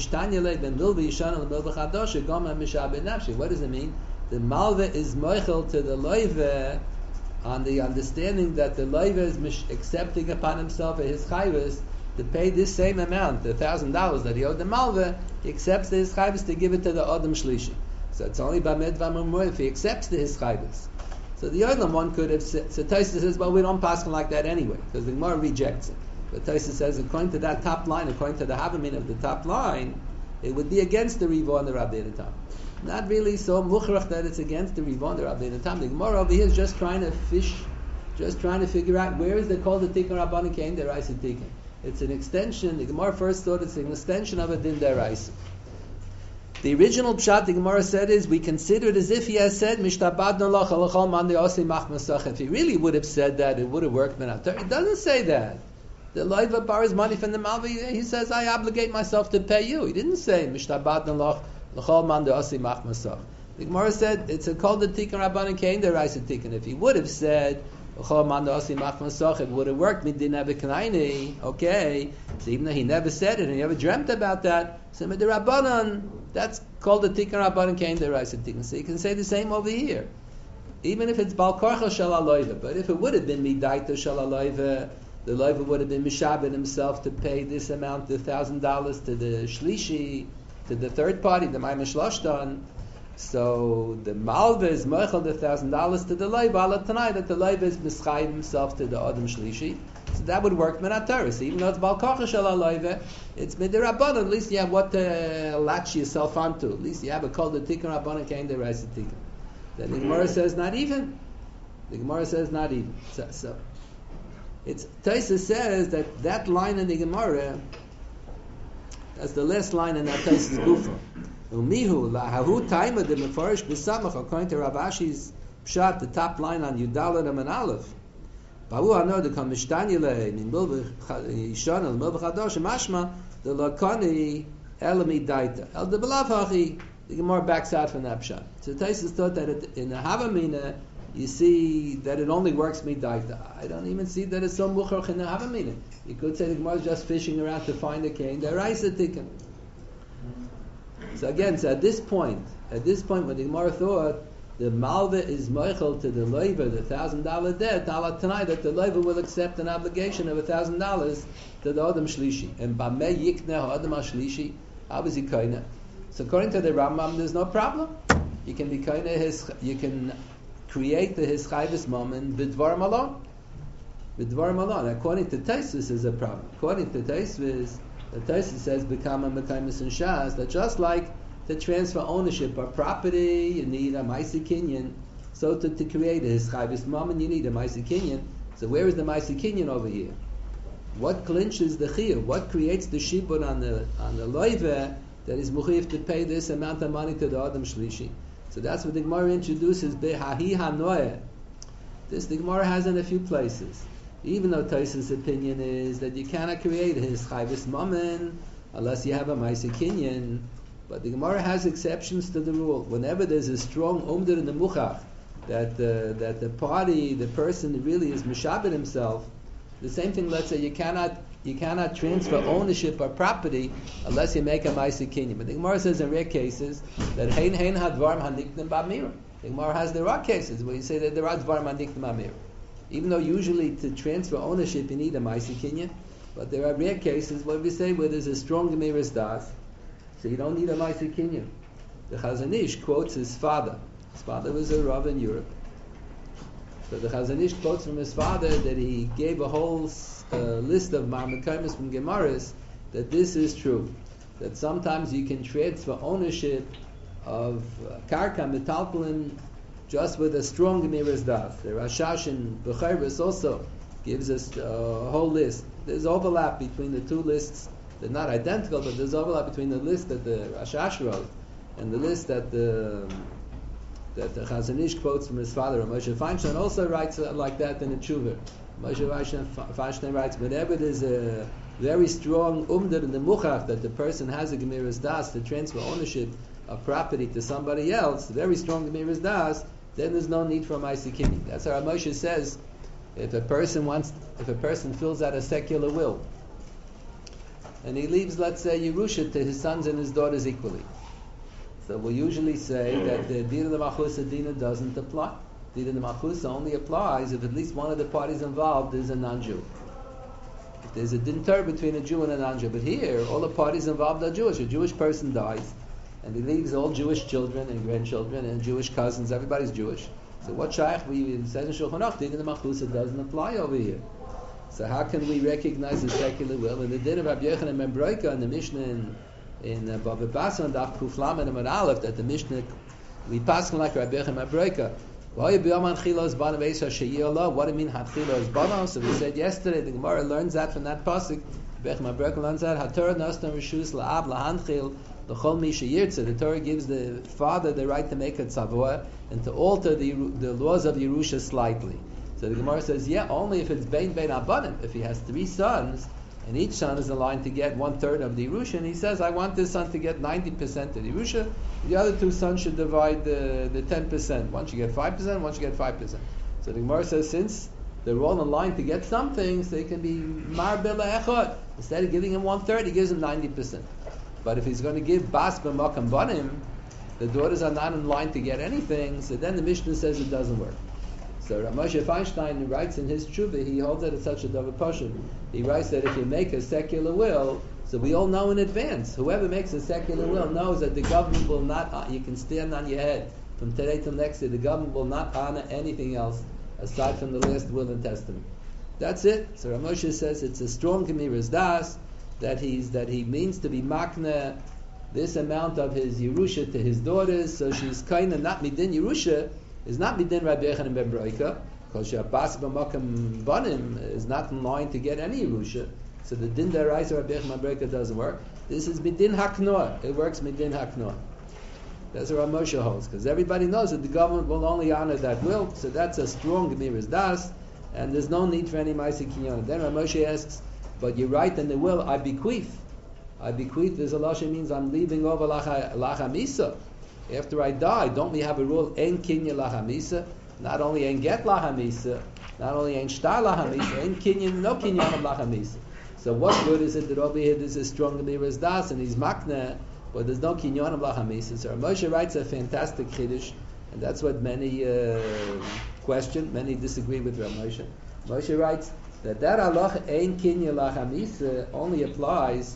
The malva is moichel to the loive on the understanding that the loive is mish- accepting upon himself his chayvus to pay this same amount, the thousand dollars that he owed the malva. He accepts the his chayvus to give it to the Adam Shlishi. So it's only by medvamur if he accepts the his chayvus. So the Olam one could have said, so Taisa says, well, we don't pass him like that anyway, because the Gemara rejects it. But Taisa says, according to that top line, according to the Havamin of the top line, it would be against the Rivo and the Rabbi Natam. Not really so mukhrach that it's against the Rivo and the Rabbi Natam. The Gemara over here is just trying to fish, just trying to figure out where is the call the Tikkun Rabbanan Kain Deraisa Tikkun. It's an extension. The Gemara first thought it's an extension of a Din Deraisa. The original pshat the Gemara said is, we consider it as if he has said, Mishtabadna lach alachal man de'osei mach masach. If he really would have said that, it would have worked. It doesn't say that. The loiva borrows money from the malva. He says, I obligate myself to pay you. He didn't say, Mishtabadna lach alachal man de'osei mach masach. The Gemara said, it's a called the Tikkun Rabbanan Kain Deraisa Tikkun. If he would have said, it would have worked. Okay, so even though he never said it and he never dreamt about that, so the Rabbanan, that's called the Tikkun Rabbanan Kain Deraisa Tikkun. So you can say the same over here, even if it's Bal Korcha Shel Aloiva. But if it would have been Midaita Shel Aloiva, the Loiva would have been Mishabed himself to pay this amount, the thousand dollars to the Shlishi, to the third party, the Maimah Shloshtan. So the malva is moichel the thousand dollars to the loiva ala tanai that the loiva is mischayim himself to the adam shlishi. So that would work minataris. Even though it's bal kocha shel loiva, it's midirabbanan. At least you have what to latch yourself onto. At least you have a called the tikkun rabbanan kain deraisa tikkun. Then the Gemara says not even. The Gemara says not even. So, so it's Taisa says that that line in the Gemara, that's the last line in that Taisa's gufa. Umihu lahahu taima de mefarish b'samach, according to Rav Ashi's pshat, the top line on Yudalad and Aleph. Bahu hano de kamishtanile min milvah yishana el milvah chadosh mashma the lakani elami daita el de belav. The Gemara backs out from that pshat. So Taisus thought that it, in the Havamina you see that it only works midaita. I don't even see that it's so mucharch in the Havamina. You could say the Gemara is just fishing around to find a kain deraisa tikkun. So again, so at this point, at this point, when the Gemara thought the malva is moichel to the loiva, the thousand dollar debt, ala tonight that the loiva will accept an obligation of a thousand dollars to the adam shlishi, and bamei yikneh adam shlishi, how is he koine? So according to the Rambam, there's no problem. You can be koine his, you can create the his chayvus moment b'dvar malon. With Dvarim alone. According to Tosfos is a problem. According to Tosfos, the Tosfos says become a Mekaymis and Shas, that just like to transfer ownership of property, you need a Maisi Kinyan. So to, to create a Hischayvis Mammon, you need a Maisi Kinyan. So where is the Maisi Kinyan over here? What clinches the Chiyuv? What creates the Shibur on the on the Loive that is Muchiv to pay this amount of money to the Adam Shlishi? So that's what the Gemara introduces, Behahi HaNoeh. This the Gemara has in a few places. Even though Tosfos' opinion is that you cannot create his Chayvis Mammon unless you have a Maisi Kinyan, but the Gemara has exceptions to the rule. Whenever there's a strong Umder in the Muchach, that uh, that the party, the person really is Mishabed himself, the same thing, let's say you cannot you cannot transfer ownership of property unless you make a Maisi Kinyan. But the Gemara says in rare cases that Hein Hein Hadvarm Haniknim Ba'mir. The Gemara has there are cases where you say that there are Dvarm Haniknim Ba'mir. Even though usually to transfer ownership you need a Maisi Kinyan, but there are rare cases where we say where there's a strong Gemiras Das, so you don't need a Maisi Kinyan. The Chazon Ish quotes his father. His father was a Rav in Europe. So the Chazon Ish quotes from his father that he gave a whole uh, list of Ma'amekaymis from Gemaras that this is true. That sometimes you can transfer ownership of uh, Karka Metalpulin just with a strong Gemiras Das. The Rashash in Bechayris also gives us a whole list. There's overlap between the two lists. They're not identical, but there's overlap between the list that the Rashash wrote and the list that the that the Chazon Ish quotes from his father. Moshe Feinstein also writes like that in the Tshuva. Moshe Feinstein writes, whenever there's a very strong umder in the muchach that the person has a Gemiras Das to transfer ownership of property to somebody else, very strong Gemiras Das, then there's no need for a Maisi Kinyan. That's how Moshe says, if a person wants, if a person fills out a secular will, and he leaves, let's say, Yerusha to his sons and his daughters equally. So we usually say that the Dina de Machusa Dina doesn't apply. Dina de Machusa only applies if at least one of the parties involved is a non-Jew. If there's a dinter between a Jew and a non-Jew. But here, all the parties involved are Jewish. A Jewish person dies, and he leaves all Jewish children and grandchildren and Jewish cousins. Everybody's Jewish. So what shaykh we said in Shulchan Aruch, Dina de Machusa doesn't apply over here. So how can we recognize the secular will? In the din of Rabbi Yochanan ben Broika in the Mishnah in, in uh, Bava Basra and Daf Kuf Lamed and Aleph, that the Mishnah, we pass like Rabbi Yochanan ben Broika. What do you mean Hatchilos Bana? So we said yesterday, the Gemara learns that from that pasuk. Rabbi Yochanan ben Broika learns that Hatorah Nostan Rishus La'ab Lahanchil L'chol Misha Yirtze. The Torah gives the father the right to make a tzavua and to alter the the laws of Yerusha slightly. So the Gemara says, yeah, only if it's Bein Bein Abanim. If he has three sons, and each son is aligned to get one third of the Yerusha, and he says, I want this son to get ninety percent of the Yerusha, the other two sons should divide the, the ten percent. One should get five percent, one should get five percent. So the Gemara says, since they're all in line to get something, so they can be Mar Bela Echad. Instead of giving him one third, he gives him ninety percent. But if he's going to give Bas B'makam Banim, the daughters are not in line to get anything, so then the Mishnah says it doesn't work. So Rav Moshe Feinstein writes in his Tshuva, he holds that it's such a Davar Pashut. He writes that if you make a secular will, so we all know in advance, whoever makes a secular will knows that the government will not, uh, you can stand on your head from today till next year, the government will not honor anything else aside from the last will and testament. That's it. So Rav Moshe says it's a strong Gemiras Das, that he's that he means to be makna this amount of his Yerusha to his daughters, so she's kind of not midin Yerusha, is not midin Rabbi Yochanan ben Broika, because Shabbas b'makam banim is not in line to get any Yerusha. So the din deraisa Rabbi Yochanan ben Broika doesn't work. This is midin haknoah. It works midin haknoah. That's what Rav Moshe holds, because everybody knows that the government will only honor that will. So that's a strong Gemiras Das, and there's no need for any Maisi Kinyan. Then Rav Moshe asks, but you write in the will, I bequeath. I bequeath. This Lashon means I'm leaving over lacha misa. After I die, don't we have a rule, ein kinyan lahamisa? Not only ein get lahamisa, not only ein shtar lahamisa, ein kinyan, no kinyan of lahamisa. So what good is it that over here there's a strong Gemiras Das and he's makna, but there's no kinyan of lahamisa? So Moshe writes a fantastic chiddush, and that's what many uh, question, many disagree with Rav Moshe. Moshe writes that that halacha ein kinyan lahamisa only applies,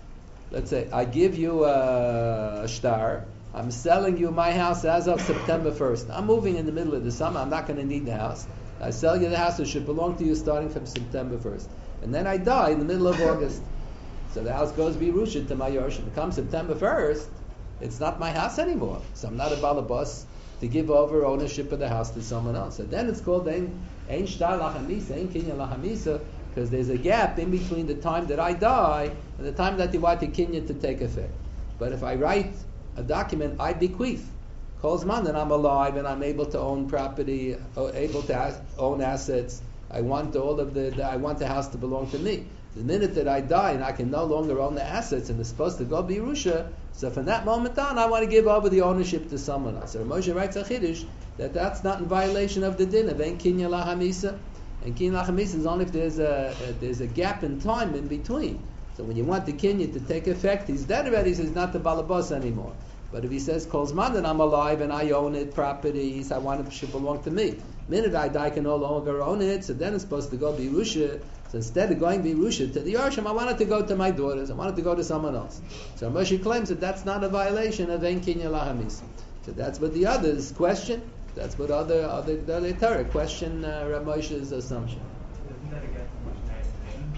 let's say, I give you a, a shtar, I'm selling you my house as of September first. I'm moving in the middle of the summer. I'm not going to need the house. I sell you the house, it should belong to you starting from September first. And then I die in the middle of August. So the house goes Birusha to my Yorshim. Come September first, it's not my house anymore. So I'm not a balabas to give over ownership of the house to someone else. So then it's called Ein Ein Shtar Lachamisa, Ein Kinyan Lachamisa, because there's a gap in between the time that I die and the time that you want the kinyan to take effect. But if I write a document, I bequeath. Calls man that I'm alive and I'm able to own property, able to as- own assets. I want all of the, the, I want the house to belong to me. The minute that I die and I can no longer own the assets and it's supposed to go be Yerusha, so from that moment on, I want to give over the ownership to someone else. So Moshe writes a Chiddush that that's not in violation of the din of Ein Kinyan Lachamisa. And Kinyan Lachamisa is only if there's a, a there's a gap in time in between. So when you want the Kinyan to take effect, he's dead already, so he's not the balabas anymore. But if he says, calls man that I'm alive and I own it, properties, I want it should belong to me. The minute I die, I can no longer own it, so then it's supposed to go be Yerusha. So instead of going be Yerusha to the Yarshim, I want it to go to my daughters, I want it to go to someone else. So Moshe claims that that's not a violation of Ein Kinyan Lahamis. So that's what the others question. That's what other other the other Torah question uh, Rav Moshe's assumption. Isn't that against the Mishnah thing?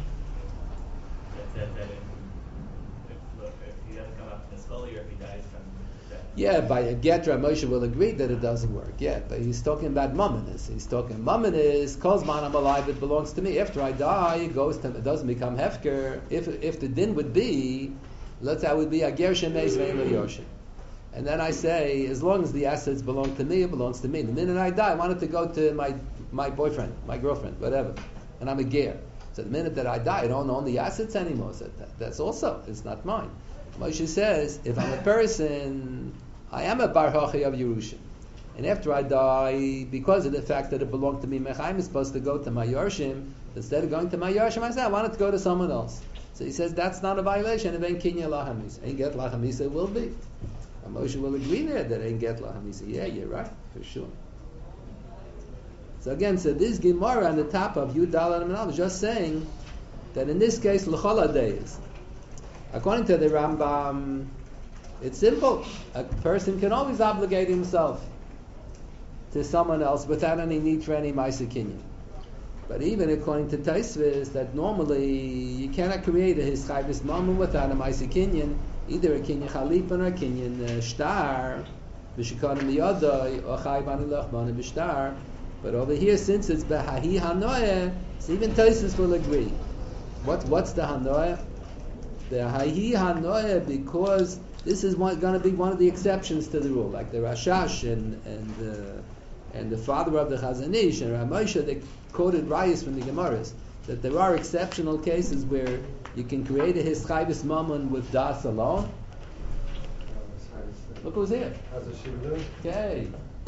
That said that if, if, if he doesn't come up from the skull or if he dies from death. Yeah, by a get, Rav Moshe will agree that it doesn't work. Yeah, but he's talking about mumminess. He's talking mumminess. Calls man I'm alive, it belongs to me. After I die, it goes to it doesn't become hefker. If if the din would be, let's say I would be a ger shemeis ve'im yoshim. And then I say, as long as the assets belong to me, it belongs to me. The minute I die, I want it to go to my my boyfriend, my girlfriend, whatever. And I'm a ger. So the minute that I die, I don't own the assets anymore. So that, that's also, it's not mine. Moshe says, if I'm a person, I am a bar hachi of Yerusha. And after I die, because of the fact that it belonged to me, Mechaim is supposed to go to my Yorshim. Instead of going to my Yorshim, I say, I want it to go to someone else. So he says, that's not a violation of Ein Kinyan Lahamis. Ein Get Lahamis it will be. And Moshe will agree there that Ein Get Lahamis. Yeah, you're right, for sure. So again, so this Gemara on the top of Yud Daled Amud is just saying that in this case, L'chol Hadayis. According to the Rambam, it's simple. A person can always obligate himself to someone else without any need for any Ma'aseh Kinyan. But even according to Taisvis, that normally you cannot create a Hischayvis Mammon without a Ma'aseh Kinyan, either a Kinyan Chalipin or a Kinyan uh, Shtar, B'shikanim Miyadai, or Chayv Ani Lachman B'shtar. But over here, since it's B'hahi Hanoeh, so even Taisvis will agree. What, what's the Hanoeh? The Hahi Hanoeh, because this is going to be one of the exceptions to the rule, like the Rashash and and the and the father of the Chazon Ish and Rav Moshe, they quoted rayas from the Gemaras that there are exceptional cases where you can create a hischayvis mammon with das alone. Look who's here. Okay.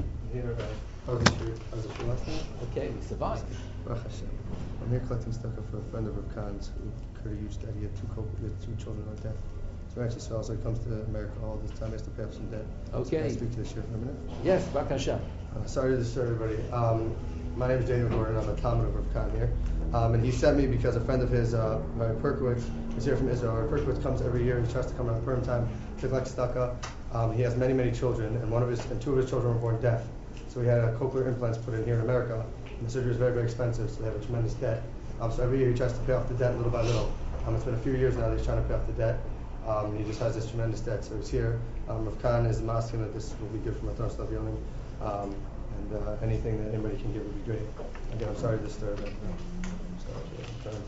Okay, we survived. I'm here collecting stuff for a friend of Rav Khan's who occurred a huge debt. He had two, co- he had two children on death. So he actually sells, so he comes to America all this time. He has to pay off some debt. Okay. So can I speak to the sheriff for a minute? Yes, Bakasha. Uh, sorry to disturb everybody. Um, my name is Daniel Gordon. I'm a Talmud of Rav Khan here. Um, and he sent me because a friend of his, uh, Rabbi Perkowitz, is here from Israel. Rabbi Perkowitz comes every year. He tries to come around Purim time to collect tzedakah. Um, he has many, many children, and one of his and two of his children were born deaf. So he had uh, cochlear implants put in here in America. And the surgery was very, very expensive, so they have a tremendous debt. Um, so every year he tries to pay off the debt little by little. Um, it's been a few years now that he's trying to pay off the debt. Um, and he just has this tremendous debt. So he's here. Um, Rav Khan is asking that this will be good for Matan Stavionim. Um, and uh, anything that anybody can give would be great. Again, I'm sorry to disturb. I'm sorry to disturb.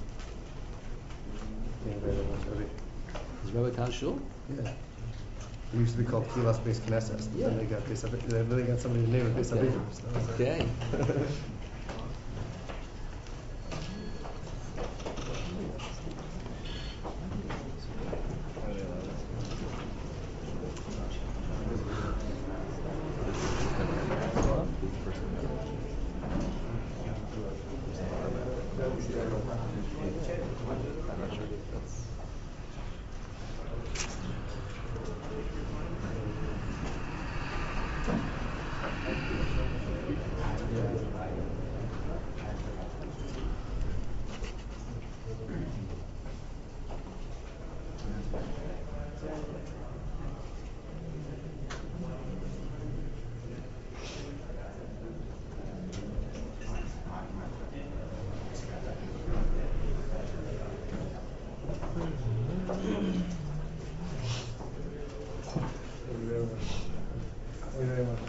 Is Rabbi Khan Shul? Yeah. It used to be called Kilas Beis Knesset. Yeah. Then they got Beis Abid- they really got somebody to name it Beis Okay. Abidrim. So. Okay.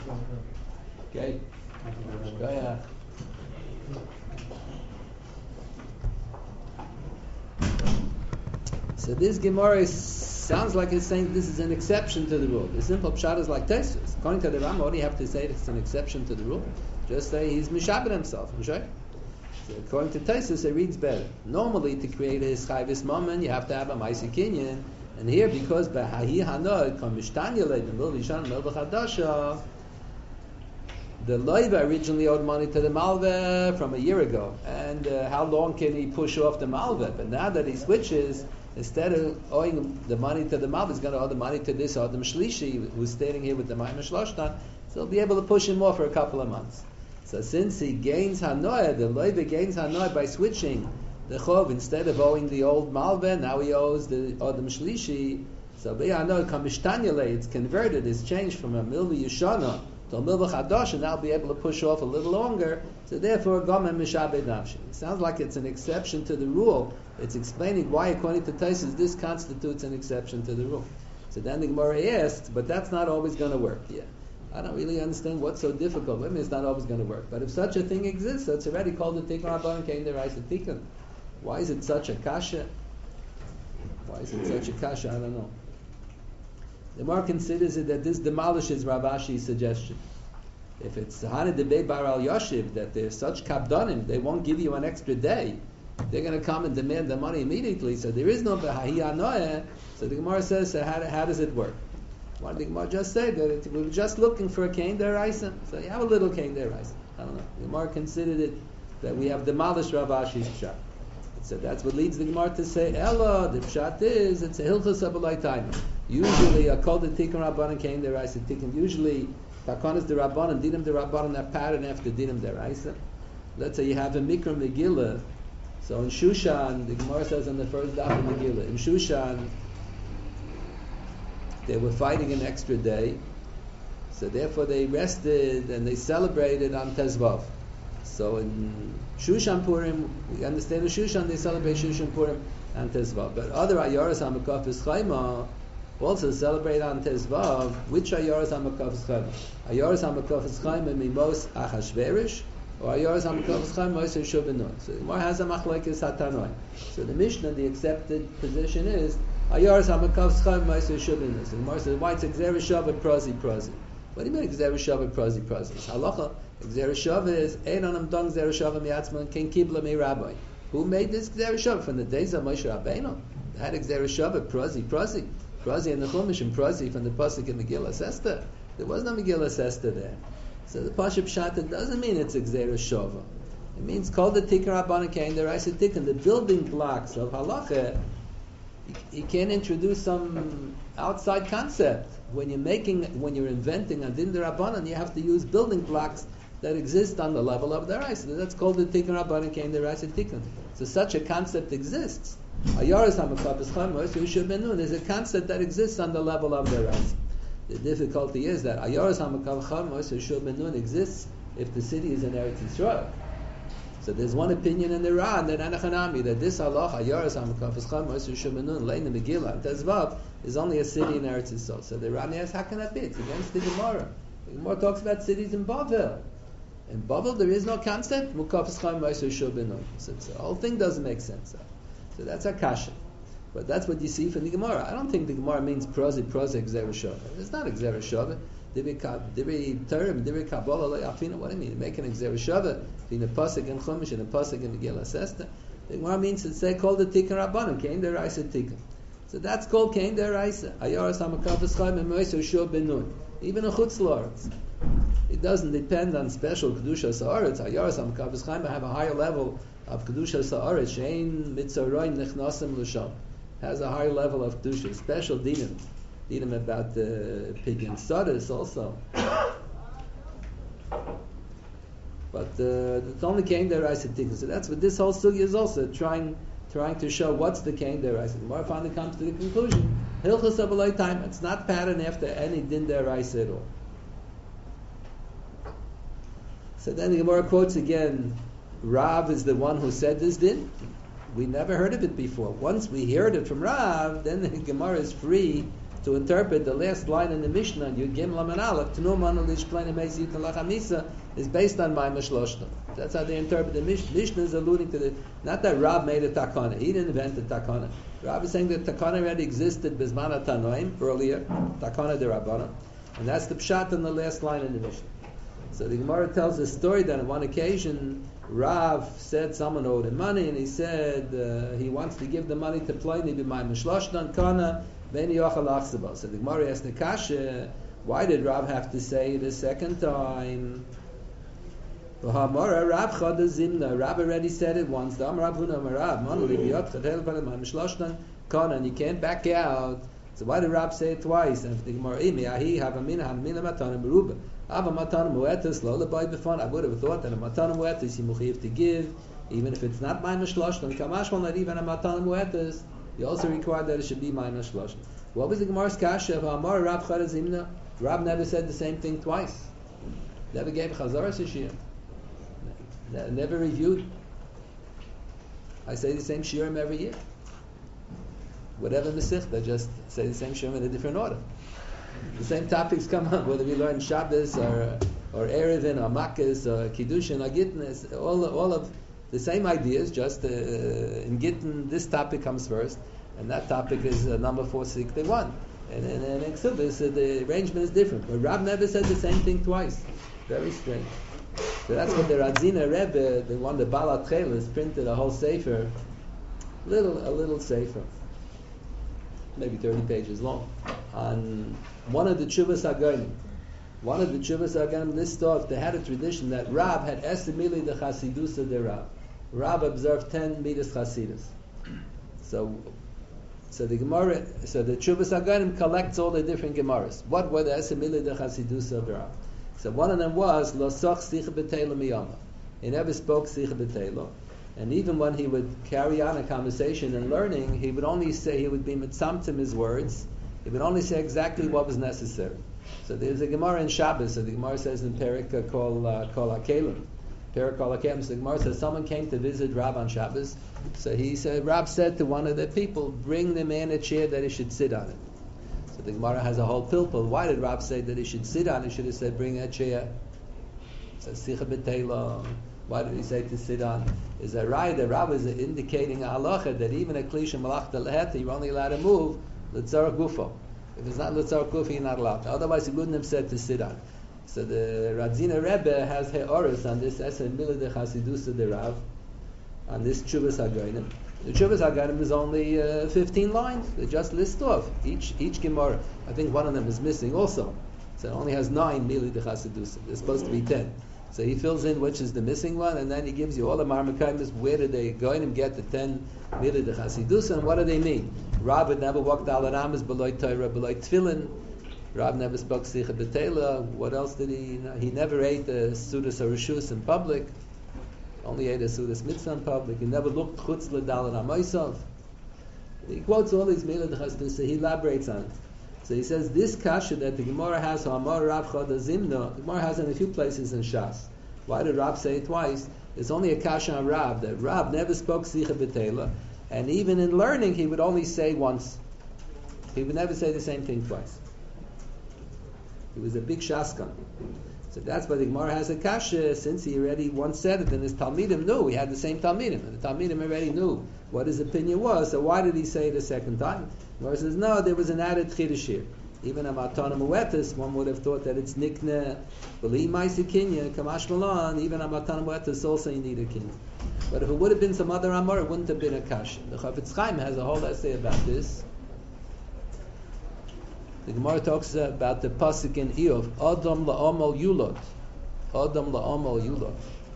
Okay. Go ahead. So this Gemara is, sounds like it's saying this is an exception to the rule. The simple pshat is like Tosfos. According to the Rambam, what do you have to say it's an exception to the rule? Just say he's mishabed himself. Right? So according to Tosfos, it reads better. Normally, to create a chayvis moment, you have to have a ma'aseh kinyan, and here because b'hahi hanod kam mishtanya leid mil v'yishan mil v'chadasha, the loiva originally owed money to the malveh from a year ago, and uh, how long can he push off the malveh? But now that he switches, instead of owing the money to the malveh, he's going to owe the money to this Adam Shlishi who's standing here with the Mayim Shloshtan, so he'll be able to push him off for a couple of months. So since he gains hanoah, the loiva gains hanoah by switching the chov, instead of owing the old malveh, now he owes the Adam Shlishi. So b'hanoah kamishtanyale, it's converted, it's changed from a milvi yishana to a milva chadash, and I'll be able to push off a little longer. So therefore, gomen mishabed nafshi. It sounds like it's an exception to the rule. It's explaining why, according to Tosfos, this constitutes an exception to the rule. So then the Gemara asks, but that's not always going to work. Yeah, I don't really understand what's so difficult. I mean, it's not always going to work. But if such a thing exists, so it's already called the Tikkun Rabbanan Kein Deraisa Tikkun. Why is it such a kasha? Why is it such a kasha? I don't know. The Gemara considers it that this demolishes Rav Ashi's suggestion. If it's Hana Debei Bar Al Yoshiv, that they're such kabdonim, they won't give you an extra day, they're going to come and demand the money immediately, so there is no Behahi Anoeh. So the Gemara says, so how, how does it work? Why did the Gemara just say that it, we were just looking for a Kein Deraisa? So you have a little Kein Deraisa. I don't know. The Gemara considered it that we have demolished Rav Ashi's pshat. So that's what leads the Gemara to say, Ella, the pshat is, it's a hilchos abalai time. Usually, I call the Tikkun Rabbanan Kein Deraisa Tikkun. Usually, Takanas the Rabbanan, Dinim the Rabbanan, that pattern after Dinim Deraisa. Let's say you have a Mikra Megillah. So in Shushan, the Gemara says on the first daf of Megillah, in Shushan, they were fighting an extra day. So therefore they rested and they celebrated on Tezvav. So in Shushan Purim, we understand in Shushan, they celebrate Shushan Purim on Tezvav. But other Ayoras HaMakafis Chayma also celebrate on Tezvav. Which Ayoras HaMakafis Chayma? Ayoras HaMakafis Chayma Mimos Achashverish, or Ayoras HaMakafis Chayma Moser Shubenun. So the Gemara has a machlekes hatanoi. So the Mishnah, the accepted position is Ayoras HaMakafis Chayma Moser Shubenun. So the Gemara says, why it's Gzera Shavat Prazi Prazi? What do you mean Gzera Shavat Prazi Prazi? Halacha, Gzera Shavat is Ein Onam Don Gzera Shavat Miatzman Ken Kibla Mi Rabbi. Who made this Gzera Shavat? From the days of Moshe Rabbeinu. They had a Gzera Shavat Prazi Prazi. Prazi in the Chumash and Prazi from the Pasuk in Megillah Esther. There was no Megillah Esther there. So the Pashup Pshat doesn't mean it's a Gzera Shava. It means called the Tikkun Rabbanan Kein Deraisa Tikkun. The building blocks of halacha, you, you can't introduce some outside concept. When you're making, when you're inventing a Din Rabbanan, you have to use building blocks that exist on the level of the Deraisa. That's called the Tikkun Rabbanan Kein Deraisa Tikkun. So such a concept exists. Ayoras HaMakafis Chayma Shubenun is a concept that exists on the level of the Deraisa. The difficulty is that Ayoras HaMakafis Chayma Shubenun exists if the city is in Eretz Yisrael. So there's one opinion in the Ra and the Anachanami that this halacha Ayoras HaMakafis Chayma Shubenun Lein the Megillah and Tezvav is only a city in Eretz Yisrael. So the Rani asks, how can that be? It's against the Gemara. The Gemara talks about cities in Bavel. In Bavel there is no concept Mukafis Chayma Shubenun. So the whole thing doesn't make sense. So that's a kasha. But that's what you see from the Gemara. I don't think the Gemara means prozi, prozi, gzera shava. It's not a gzera shava. Divi term, divi kabbalah, afina. What do you mean? Making a gzera shava in a pasuk in Chumash and a pasuk in Megillah Esther. The Gemara means to say called the Tikkun Rabbanan, Kein Deraisa Tikkun. So that's called Kein Deraisa. Ayoras HaMakafis Chayma Moser Shubenun. Even a chutz la'aretz. It doesn't depend on special kedusha sa'aretz. Ayoras HaMakafis Chayma have a higher level of kedusha sa'aretz. Shein mitzaroin nechnasim l'sham. Has a higher level of kedusha. Special dinim. Dinim about the pig and sodas also. But uh, it's only Kein Deraisa Tikkun. So that's what this whole sugya is also trying trying to show. What's the Kein Deraisa? The Gemara finally comes to the conclusion. Hilchos abalai time. It's not patterned after any din deraisa at all. So then the Gemara quotes again. Rav is the one who said this din. We never heard of it before. Once we heard it from Rav, then the Gemara is free to interpret the last line in the Mishnah, Yud Gimel Amud Aleph, Tnu Manu Lishplein Meis Yitin Lachamisa, is based on my Mishloshna. That's how they interpret the Mishnah. Mishnah is alluding to the, not that Rab made a takana. He didn't invent the takana. Rab is saying that takana already existed Bizman Tanoim earlier, takana de Rabbana, and that's the pshat in the last line in the Mishnah. So the Gemara tells the story that on one occasion Rav said someone owed him money, and he said uh, he wants to give the money to Pliny b'may Mishloshna Kana Veni Yochal Achsaba. So the Gemara asked the kasha, why did Rav have to say it a second time? V'hamara Rav Chada Zimna. Rav already said it once. Dam Rav Huna Rav Manu Libiyot Chadel V'may Mishloshna Kana, and you can't back out. So why did Rav say it twice? And the Gemara, Imi Ahi Havamina Hamina Matanim Beruba. Ava Matanim Muetas Lo Lebay B'fan. I would have thought that a Matanim Muetas you muchiv to give, even if it's not my Mishloshna. Kamashmal not even a Matanim Muetas. You also require that it should be my Mishloshna. What was the Gemara's kasha of Amar Rav Chada Zimna? Rav never said the same thing twice. Never gave Chazar Shir. Never reviewed. I say the same shirim every year. Whatever Masechta, just say the same shirim in a different order. The same topics come up, whether we learn Shabbos or or Erevin or Makkos or Kiddushin or Gittin, all all of the same ideas. Just uh, in Gittin, this topic comes first, and that topic is uh, number four sixty-one. And and, and in Exodus, uh, the arrangement is different. But Rab never said the same thing twice. Very strange. So that's what the Radzina Rebbe, the one the Balat Chelis, printed a whole sefer, little a little sefer, maybe thirty pages long, on one of the Tshuvas HaGonim. One of the Tshuvas HaGonim lists off, they had a tradition that Rab had estimili the Chasidusa de Rab. Rab observed ten midas Chasidus. So, so the Gemara, so the Tshuvas HaGonim collects all the different Gemaras. What were the estimili the Chasidusa of Rab? So one of them was Lo Soch Sicha B'Teila Miyama. He never spoke Sicha B'Teila. And even when he would carry on a conversation and learning, he would only say, he would be mitzamtim his words. He would only say exactly what was necessary. So there's a Gemara in Shabbos. So the Gemara says in Perik uh, called uh, Kol HaKelim. Perik Kol HaKelim. So the Gemara says someone came to visit Rab on Shabbos. So he said, Rab said to one of the people, bring the man a chair that he should sit on it. So the Gemara has a whole pilpul. Why did Rab say that he should sit on it? He should have said, bring a chair. So Sicha B'Teila. Why did he say to sit on? Is that right? The Rab is indicating a halacha that even a klisha malach teleheta, you're only allowed to move l'tzarach gufo. If it's not l'tzarach gufo, you're not allowed to. Otherwise, he wouldn't have said to sit on. So the Radzina Rebbe has he'oris on this Esen Milah de Chasidusa de Rav, on this Tshuvas HaGonim. The Tshuvas HaGonim is only uh, fifteen lines. They just list off each each Gemara. I think one of them is missing also. So it only has nine Milah de Chasidusa. There's supposed to be ten. So he fills in which is the missing one, and then he gives you all the marmakaimis. Where did they go in and get the ten milah de chasidus, and what do they mean? Rab had never walked al aramis beloy Torah, beloy tefillin. Rab never spoke sicha b'teila. What else did he? He never ate the sudas harishus in public. Only ate a sudas mitzvah in public. He never looked chutz l'dal aramoisav. He quotes all these milah de chasidus. So he elaborates on it. So he says this kasha that the Gemara has, Amar Rav Chada Zimna, the Gemara has in a few places in Shas. Why did Rab say it twice? It's only a kasha on Rab, that Rab never spoke Sicha B'Teila, and even in learning he would only say once. He would never say the same thing twice. He was a big Shaskan. So that's why the Gemara has a kasha, since he already once said it, and his Talmidim knew, he had the same Talmidim, and the Talmidim already knew what his opinion was, so why did he say it a second time? The Gemara says, no, there was an added chiddush here. Even a matana muetas, one would have thought that it's nikne, b'li ma'isi kinya, kamash malan, even a matana muetas also you need a kinya. But if it would have been some other amar, it wouldn't have been a kasha. The Chafetz Chaim has a whole essay about this. The Gemara talks about the pasuk in Iyov, Adam la'amal yulot. Adam la'amal yulot.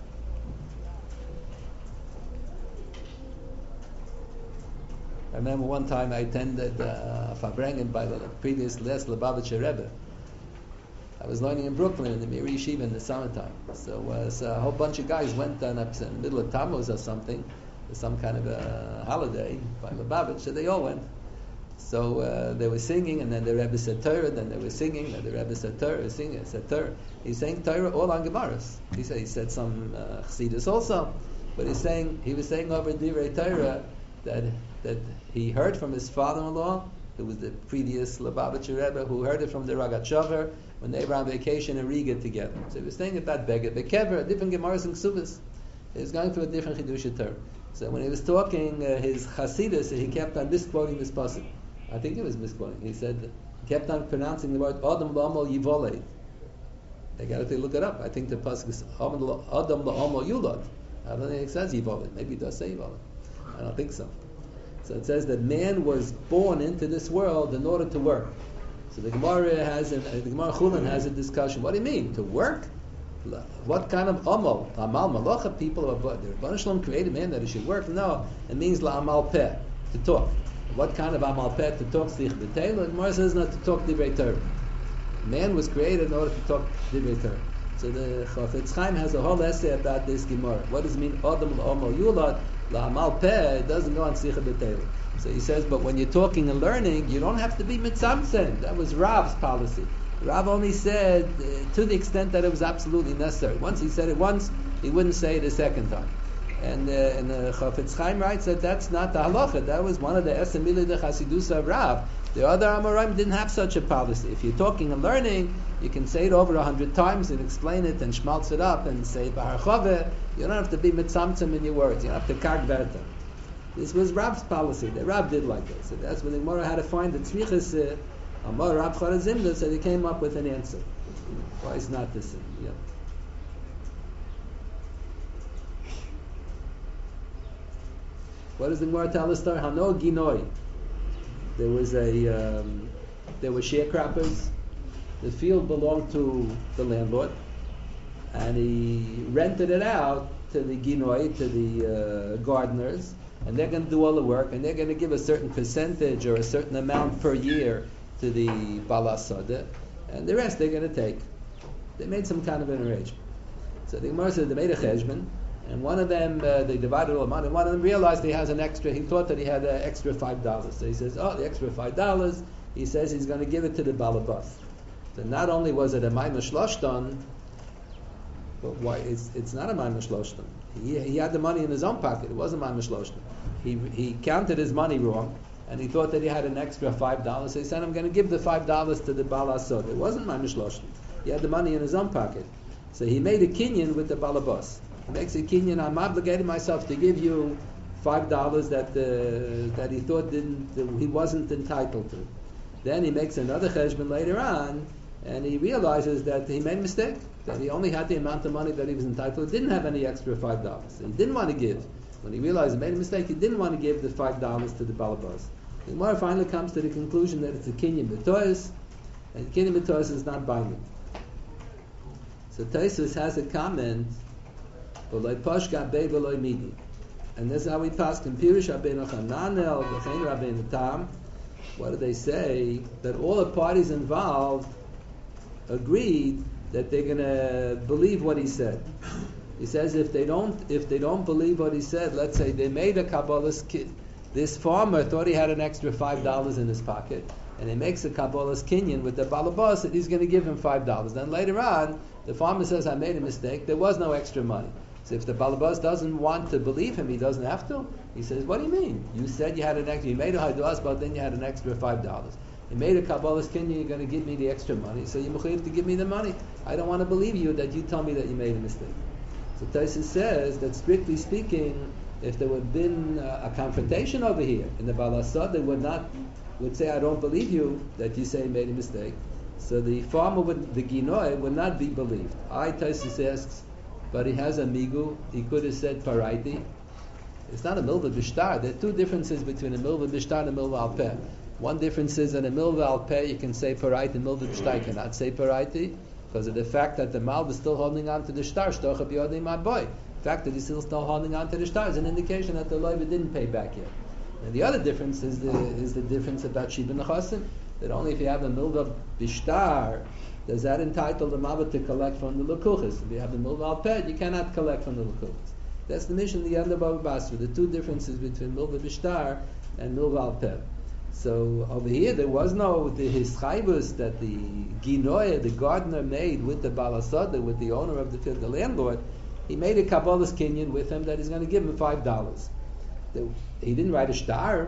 I remember one time I attended uh, Fabrengen by the previous Les Lubavitcher Rebbe. I was learning in Brooklyn in the Mir Yeshiva in the summertime. So, uh, so a whole bunch of guys went on up in the middle of Tammuz or something, for some kind of a holiday by Lubavitch, so they all went. So uh, they were singing, and then the Rebbe said Torah, then they were singing, then the Rebbe said Torah, singing, said Torah. He's saying Torah all on Gemaras. He said he said some uh, Chassidus also, but he's saying he was saying over Divrei Torah that that he heard from his father-in-law It was the previous Lubavitcher Rebbe who heard it from the Rogatchover when they were on vacation in Riga together. So he was saying about Beged. Bekever, different Gemaras and Ksubas. He was going through a different Chidush Torah. So when he was talking uh, his Chasidus, he kept on misquoting this pasuk. I think he was misquoting. He said, he kept on pronouncing the word Adam La'amal Yivoled. They got to look it up. I think the pasuk is Adam La'amal Yulad. I don't think it says Yivoled. Maybe it does say Yivoled. I don't think so. So it says that man was born into this world in order to work. So the Gemara has, a, the Gemara Chulin has a discussion. What do you mean to work? What kind of amal? Amal malacha people are. The Rebbeinu Shalom created man that he should work. No, it means la amal peh, to talk. What kind of amal peh to talk? Sich b'teila. The Gemara says not to talk divrei Torah. Man was created in order to talk divrei Torah. So the Chafetz Chaim has a whole essay about this Gemara. What does it mean? Adam la'amal yulad. La'amal peh, it doesn't go on Sicha B'Teila. So he says, but when you're talking and learning, you don't have to be mitzamtzem. That was Rav's policy. Rav only said uh, to the extent that it was absolutely necessary. Once he said it once, he wouldn't say it a second time. And uh, and the Chafetz Chaim writes that that's not the halacha. That was one of the esemili de Chasidusa of Rav. The other Amoraim didn't have such a policy. If you're talking and learning, you can say it over a hundred times and explain it and schmaltz it up and say B'harchove. You don't have to be mitzamtzem in your words. You don't have to kag verta. This was Rav's policy. The Rav did like this. So that's when the Gemara had to find the tzrichas Amar Rav Charazimda, so they came up with an answer. Why is not the same? Yeah. What does the Gemara tell us? Hano Ginoi. There was a um, there were sharecroppers. The field belonged to the landlord, and he rented it out to the Ginoi, to the uh, gardeners, and they're going to do all the work, and they're going to give a certain percentage or a certain amount per year to the Balasada, and the rest they're going to take. They made some kind of an arrangement. So the Gemara said they made a cheshbon, and one of them, uh, they divided all the money, and one of them realized he has an extra, he thought that he had an extra five dollars. So he says, oh, the extra five dollars, he says he's going to give it to the Balabas. So not only was it a Maimah Shloshton, but why, it's, it's not a Maimah Shloshton. He, he had the money in his own pocket, it wasn't Maimah Shloshton. He, he counted his money wrong, and he thought that he had an extra five dollars, so he said, I'm going to give the five dollars to the Balasod. It wasn't Maimah Shloshton. He had the money in his own pocket. So he made a kinyan with the Balabas. He makes a kinyan, I'm obligated myself to give you five dollars that uh, that he thought didn't, that he wasn't entitled to. Then he makes another cheshbon later on, and he realizes that he made a mistake, that he only had the amount of money that he was entitled to, didn't have any extra five dollars. He didn't want to give. When he realized he made a mistake, he didn't want to give the five dollars to the Balabas. The Gemara finally comes to the conclusion that it's a kinyan b'tois, and kinyan b'tois is not binding. So Taisus has a comment, and this is how we pass in Pirush Rabbeinu Chananel, V'chein Rabbeinu Tam. What do they say? That all the parties involved agreed that they're going to believe what he said. He says if they don't, if they don't believe what he said, let's say they made a Kabbalah's kid. This farmer thought he had an extra five dollars in his pocket, and he makes a Kabbalah's kinyan with the Balabas that he's going to give him five dollars. Then later on, the farmer says, I made a mistake, there was no extra money. So if the Balabas doesn't want to believe him, he doesn't have to. He says, what do you mean? You said you had an extra, you made a Haiduas, but then you had an extra five dollars. You made a Kabbalah's kinyan, you're going to give me the extra money, so you're mechuyev to give me the money. I don't want to believe you that you tell me that you made a mistake. So Taisus says that strictly speaking, if there would have been a, a confrontation over here in the Balasad, they would not would say, I don't believe you that you say you made a mistake. So the farmer would, the Ginoi would not be believed. I, Taisus asks, but he has a migu, he could have said paraiti. It's not a milva bishtar. There are two differences between a milva bishtar and a milva al peh. One difference is in a milva al peh you can say paraiti, and milva bishtar you cannot say paraiti, because of the fact that the malva is still holding on to the shtar, shtocha b'yodei my boy. The fact that he's still, still holding on to the shtar is an indication that the loiva didn't pay back yet. And the other difference is the is the difference about shiva nechasim, that only if you have a milva bishtar, does that entitle the malva to collect from the lekuchas. If you have the milva al peh, you cannot collect from the lekuchas. That's the mission of the end of Baba Basra, the two differences between milva bishtar and milva al peh. So over here there was no the hischaibus that the ginoya, the gardener, made with the balasada, with the owner of the field, the landlord. He made a Kabbalah's kinyan with him that he's going to give him five dollars. He didn't write a shtar.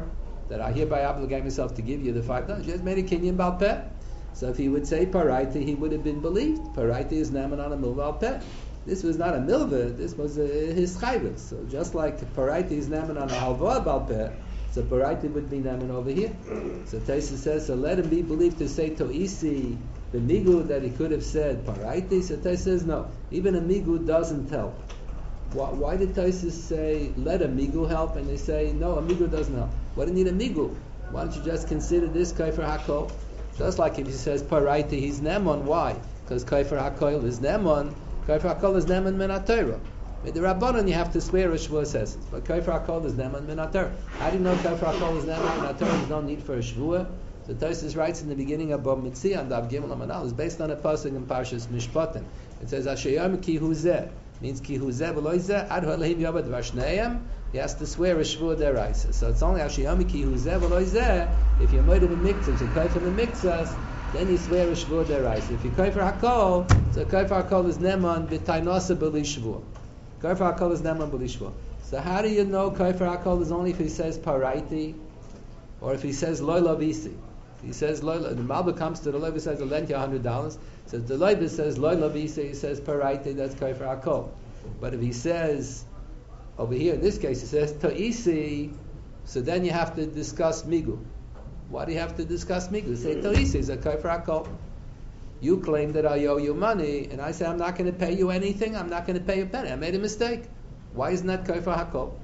that I hereby obligate myself to give you the five dollars. She has made a kinyan bal peh. So if he would say paraita, he would have been believed. Paraita is naman on a milva al peh. This was not a milva, this was a, his chayvus. So just like paraita is naman on a halva bal peh, so paraita would be naman over here. So Taisa says, so let him be believed to say to'isi, the migu, that he could have said paraita. So Taisa says, no, even a migu doesn't help. Why, why did Taisa say, let a migu help? And they say, no, a migu doesn't help. Why do you need a migu? Why don't you just consider this kaifer hakol? Just like if he says paraita, he's nemon. Why? Because kaifer hakol is nemon. Kaifer hakol is nemon min haTorah. With the Rabbanon, you have to swear a shvuah says, but kaifer hakol is nemon min haTorah. How do you know kaifer hakol is nemon min haTorah? There's no need for a shvuah. So Tosfos writes in the beginning of Bava Metzia and Daf Gimel Amanal is based on a pasuk in Parshas Mishpatim. It says Ashayam ki hu zeh, means ki hu zeh v'lo zeh ad ha'lehim yavad v'ashneim. He has to swear a shvuah deraisa. So it's only Ashayam ki hu zeh v'lo zeh. If you're made of a mikzah, so kaifer the mikzahs, then you swear a shvuah deraisa. If you kaifer hakol, so kaifer hakol is neman b'tainosa b'li shvuah. Kaifer hakol is neman b'li shvuah. So how do you know kaifer hakol is only if he says paraiti, or if he says loy lavisi? He says loy. The Malba comes to the loy, says I'll lend you a hundred dollars. Says the loy says loy lavisi. He says paraiti. That's kaifer hakol. But if he says over here in this case he says to'isi, so then you have to discuss migu. Why do you have to discuss migu? Say to'isi is a kaifer hakol. You claim that I owe you money, and I say I'm not going to pay you anything. I'm not going to pay you a penny. I made a mistake. Why isn't that kaifer hakol?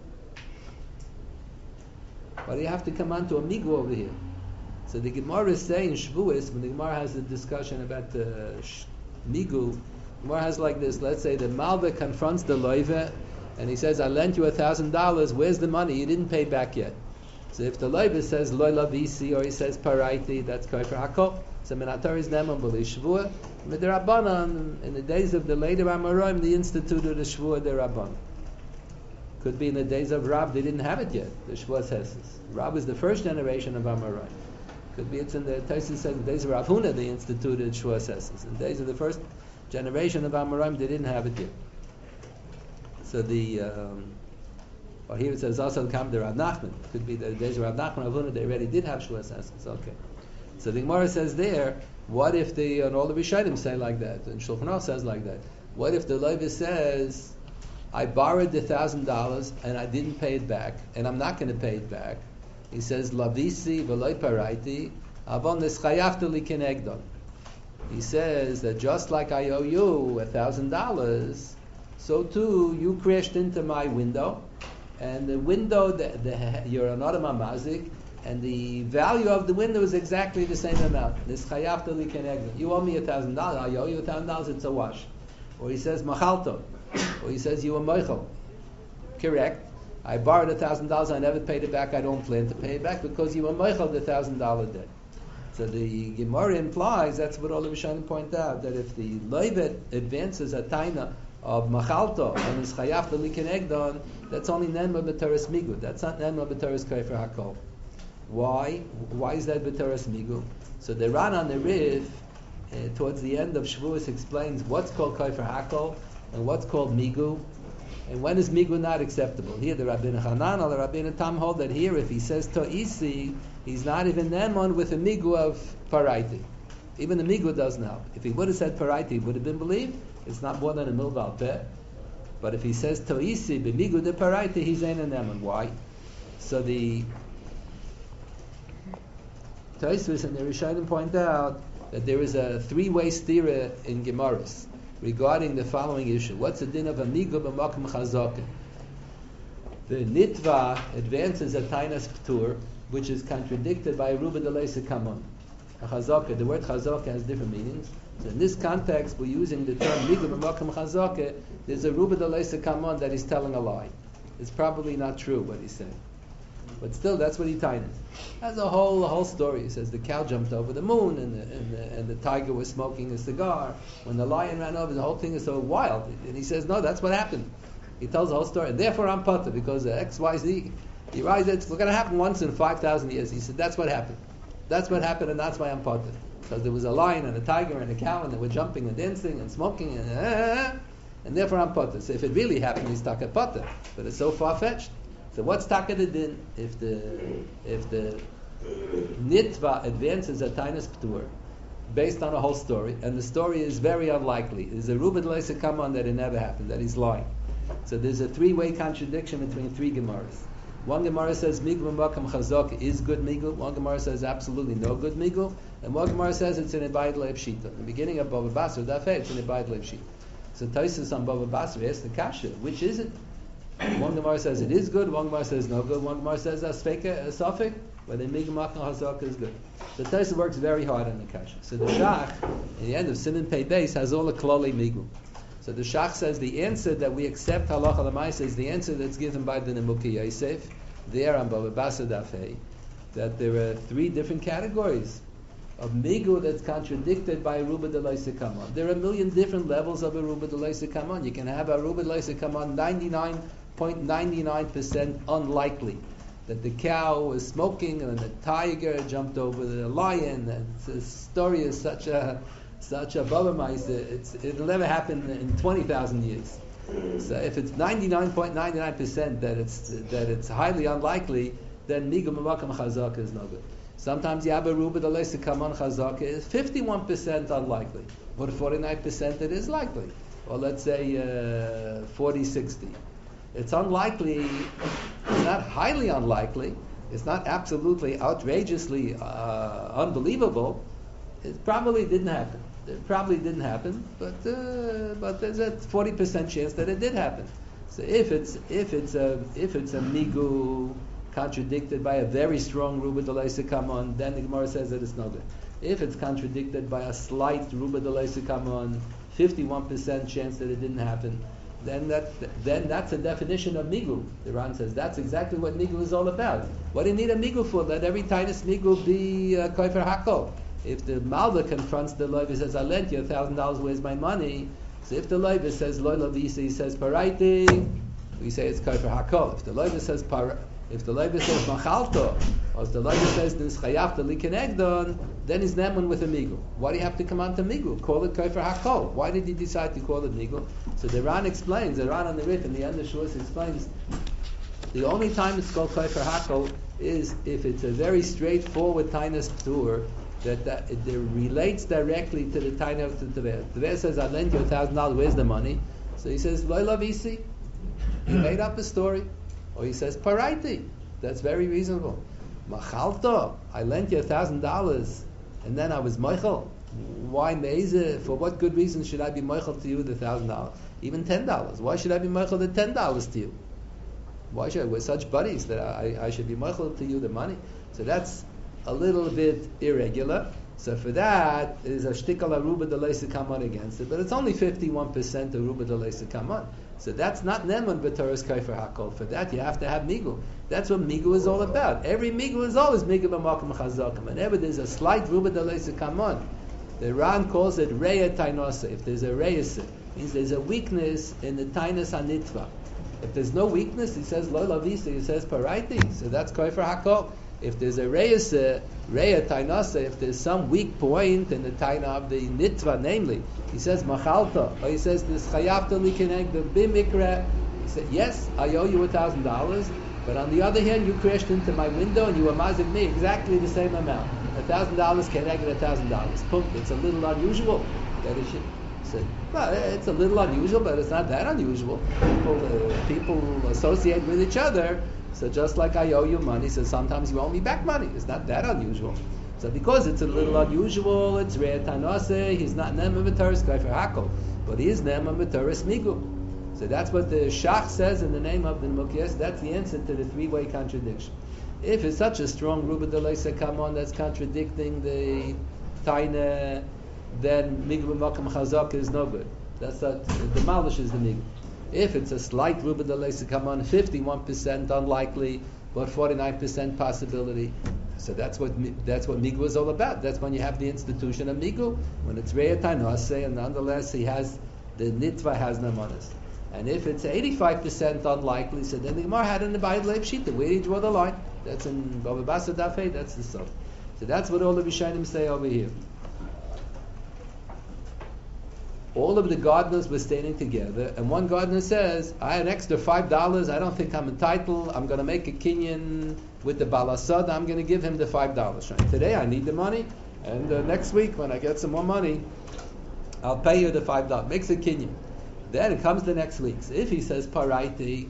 Why do you have to come on to a migu over here? So the Gemara is saying Shavuos, when the Gemara has a discussion about the sh- migu, the Gemara has like this. Let's say the Malva confronts the loive, and he says, I lent you a thousand dollars, where's the money? You didn't pay back yet. So if the loive says loy lavisi, or he says paraiti, that's kaifer hakol. So minatar is neman b'li shvuah. Midrabanan, in the days of the later Amoraim, they instituted a shvuah derabbanan. Could be in the days of Rab, they didn't have it yet, the shvuah says. Rab is the first generation of Amoraim. Could be it's in the Tosfos said in the days of Rav Huna they instituted shvuah sesses. In the days of the first generation of Amoraim they didn't have it yet. So the um, or here it says also come to Rav Nachman. Could be the days of Rav Nachman, Rav Huna they already did have shvuah sesses. Okay. So the Gemara says there, what if the and all the Rishonim say like that, and Shulchan Aruch says like that? What if the Levi says, I borrowed the thousand dollars and I didn't pay it back, and I'm not going to pay it back? He says, Lavisi v'loy paraiti, avon neschayafta likenegdon. He says that just like I owe you a thousand dollars, so too you crashed into my window, and the window, the, the, you're an Odom HaMazik, and the value of the window is exactly the same amount. Neschayafta likenegdon. You owe me a thousand dollars, I owe you a thousand dollars, it's a wash. Or he says, Machalto. Or he says, you were moichel. Correct. I borrowed a thousand dollars, I never paid it back, I don't plan to pay it back because you were moichel the thousand dollar debt. So the Gemara implies, that's what all the Rishonim point out, that if the loivet advances a taina of machalto and is chayaf l'liken egdon, that's only nenma b'teres migu. That's not nenma b'teres kaifer hakol. Why? Why is that b'teres migu? So the Ran on the Rif, uh, towards the end of Shavuos, explains what's called kaifer hakol and what's called migu. And when is migu not acceptable? Here the Rabbeinu Hanan or the Rabbeinu Tam hold that here if he says to'isi, he's not even nemon with a migu of paraiti. Even the migu doesn't help. If he would have said paraiti, he would have been believed. It's not more than a milva al peh. But if he says to'isi, b'migu de paraiti, he's ain't a nemon. Why? So the Tosfos and the Rishonim point out that there is a three-way stira in Gemaras regarding the following issue. What's the din of a migu b'makom chazaka? The nitva advances a tainas p'tur, which is contradicted by a ruba d'leisa kamon. A chazaka, the word chazaka has different meanings. So in this context, we're using the term migu b'makom chazaka. There's a ruba d'leisa kamon that he's telling a lie. It's probably not true what he's saying. But still, that's what he tainas. That's a whole a whole story. He says the cow jumped over the moon, and the, and the and the tiger was smoking a cigar. When the lion ran over, the whole thing is so wild. And he says, no, that's what happened. He tells the whole story. And therefore, I'm potter because the X, Y, Z. He writes it's going to happen once in five thousand years. He said that's what happened. That's what happened, and that's why I'm potter. Because there was a lion and a tiger and a cow, and they were jumping and dancing and smoking, and uh, and therefore I'm potter. So if it really happened, he's stuck at potter. But it's so far fetched. So what's taka the din if the if the nitva advances a tainus p'tur based on a whole story, and the story is very unlikely. There's a rubid leisa come on that it never happened, that he's lying. So there's a three-way contradiction between three gemaras. One Gemara says migul makam chazak is good migul. One Gemara says absolutely no good migul, and one Gemara says it's an ibayid leib shita. In the beginning of Bava Basra, daf hey, it's an ibayid leib shita. So Tosfos on Bava Basra asks the kasha, which is it? One Gemara says it is good. One Gemara says no good. One Gemara says asfeka asafik, whether migul makam chazak is good. So Tosfos works very hard on the kasha. So the Shach, in the end of Siman Pei Beis, has all the klolei migul. So the Shach says the answer that we accept halacha l'maisa is the answer that's given by the Nemuki Yosef there on Bava Basra daf hey, that there are three different categories of migul that's contradicted by a ruba d'loisa kamon. There are a million different levels of a ruba d'loisa kamon. You can have a ruba d'loisa kamon ninety-nine point nine nine percent unlikely that the cow was smoking and the tiger jumped over the lion. And the story is such a such a baba ma'isa. It's it'll never happen in twenty thousand years. So if it's ninety-nine point nine nine percent that it's that it's highly unlikely, then migul makam chazaka is no good. Sometimes you have a ruba d'loisa kamon chazaka is fifty-one percent unlikely, but forty-nine percent it is likely. Or let's say uh, forty sixty. It's unlikely. It's not highly unlikely. It's not absolutely outrageously uh, unbelievable. It probably didn't happen. It probably didn't happen, but uh, but there's a forty percent chance that it did happen. So if it's if it's a if it's a migu contradicted by a very strong ruba d'loisa kamon, then the Gemara says that it's no good. If it's contradicted by a slight ruba d'loisa kamon, fifty-one percent chance that it didn't happen, then that then that's a definition of migu. The Ran says that's exactly what migu is all about. What do you need a migu for? Let every tinus migu be uh, kofer hakol. If the Malva confronts the Loiva, says, I lent you a thousand dollars, where's my money? So if the Loiva says, Loi Lavisa, he says, Paraiti, we say it's Kofer Hakol. If the Loiva says, Par, if the Loiva says, Machalto, or if the Loiva says, Nis Chayafta Likenegdon, then he's Nemun with a Migul. Why do you have to come on to Migul? Call it Kofer Hakol. Why did he decide to call it Migul? So the Ran explains, the Ran on the Rif, in the end of Shavuos explains, the only time it's called Kofer Hakol is if it's a very straightforward Tainus P'tur, that, that it, it relates directly to the tiny of the Teveh. Teveh says, I lent you a thousand dollars, where's the money? So he says, Loi Lavisi. He made up a story. Or he says, Paraiti. That's very reasonable. Machalto, I lent you a thousand dollars, and then I was Moichel. Why Meze? For what good reason should I be Moichel to you the thousand dollars? Even ten dollars. Why should I be Moichel the ten dollars to you? Why should I? We're such buddies that I, I should be Moichel to you the money. So that's a little bit irregular. So for that, is a shtikal aruba d'loisa kamon against it, but it's only fifty-one percent aruba d'loisa kamon. So that's not neman b'toras kaifer hakol. For that, you have to have migu. That's what migu is all about. Every migu is always migu b'makom chazakim. Whenever there's a slight ruba d'loisa kamon, the Ran calls it reya tainosa. If there's a reyase, means there's a weakness in the tainus hanitva. If there's no weakness, he says lo lavisa. He says paraiti. So that's kaifer hakol. If there's a reyes, reya tainasa, if there's some weak point in the taina of the nitva, namely, he says machalta, or he says this chayavta likeneg the bimikra. He said, yes, I owe you a thousand dollars, but on the other hand, you crashed into my window and you were mazig me exactly the same amount. A thousand dollars can get a thousand dollars. It's a little unusual. That is it. Said, well, it's a little unusual, but it's not that unusual. People, uh, people associate with each other. So just like I owe you money, so sometimes you owe me back money. It's not that unusual. So because it's a little unusual, it's rei tanase, he's not nema v'teres kaifer hakol, but he is nema v'teres migu. So that's what the Shach says in the name of the Mukiyas. That's the answer to the three-way contradiction. If it's such a strong ruba d'loisa kamon that's contradicting the taina, then migu b'makom chazak is no good. That's not, the malish is the migu. If it's a slight ruba d'loisa kamon, fifty-one percent unlikely, but forty-nine percent possibility. So that's what that's what migu is all about. That's when you have the institution of migu, when it's reya tainase, and nonetheless he has the nitva has nemanis. And if it's eighty-five percent unlikely, so then the Gemara had in the Bayit Leib Shita. Where do you draw the line? That's in Bava Basra Daf Hey, that's the sum. So that's what all the Rishonim say over here. all of the gardeners were standing together, and one gardener says, I had an extra five dollars, I don't think I'm entitled, I'm going to make a kinyan with the balasad, I'm going to give him the five dollars. Today I need the money, and uh, next week when I get some more money, I'll pay you the five dollars. Makes a kinyan. Then it comes the next week. So if he says paraiti,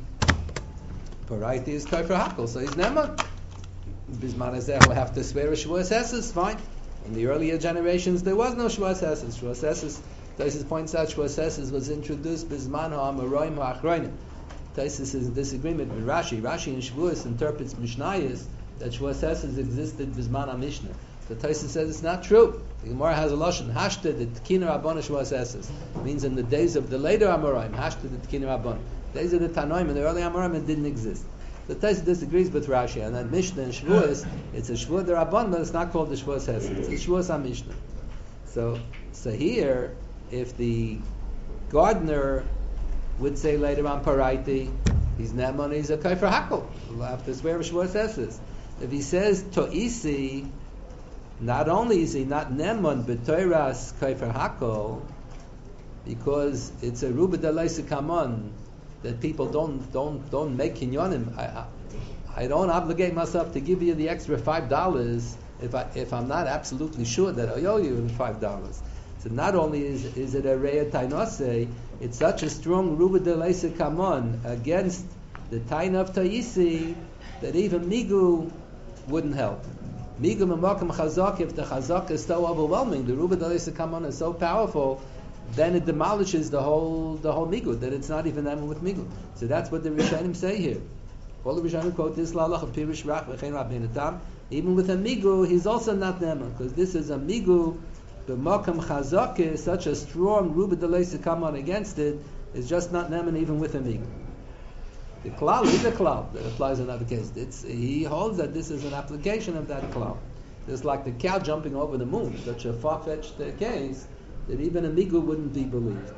paraiti is kafir hakol, so he's neman. Bisman Azeh will have to swear a Shavuos Esses, fine. In the earlier generations, there was no Shavuos Esses. Shavuos Esses, Taisus points out, Shavuos Esses was introduced Bisman HaAmaroim HaAchroinim. Taisus is in disagreement with Rashi. Rashi in Shavuos interprets Mishnayos that Shavuos Esses existed Bisman HaMishnah. So Taisus says it's not true. The Gemara has a lashon hashta the tkina rabbana Shavuos Esses. Means in the days of the later Amoraim, hashta the tkina rabbana. Days of the Tanoim and the early Amoraim, it didn't exist. The Taisus disagrees with Rashi, and that Mishnah and Shavuos, it's a Shavuot Rabban, but it's not called the Shavuos Esses. It's a Shavuos HaMishnah. So, so here, if the gardener would say later on paraiti, he's neman, he's a kafir hakol. We'll have to swear a Shavuos Esses. If he says to'isi, not only is he not neman b'toiras kafir hakol, because it's a ruba dalaisa kamon, that people don't don't don't make kinyonim. I, I I don't obligate myself to give you the extra five dollars if I if I'm not absolutely sure that I owe you the five dollars. So not only is is it a reya tainose, it's such a strong ruba deleisa kamon against the tain of taisi that even migu wouldn't help. Migu memakam chazak, if the chazak is so overwhelming, the ruba deleisa kamon is so powerful, then it demolishes the whole the whole migu, that it's not even emer with migu. So that's what the Rishonim say here. All the Rishonim quote this lalach of Pirush Rach v'chein Rabbeinu Tam. Even with a migu, he's also not nemer, because this is a migu. The makam chazak is such a strong ruba deleisa come on against it, is just not nemer even with a migu. The klal is a klal that applies in other cases. It's, he holds that this is an application of that klal. It's like the cow jumping over the moon, such a far-fetched uh, case, that even a migu wouldn't be believed.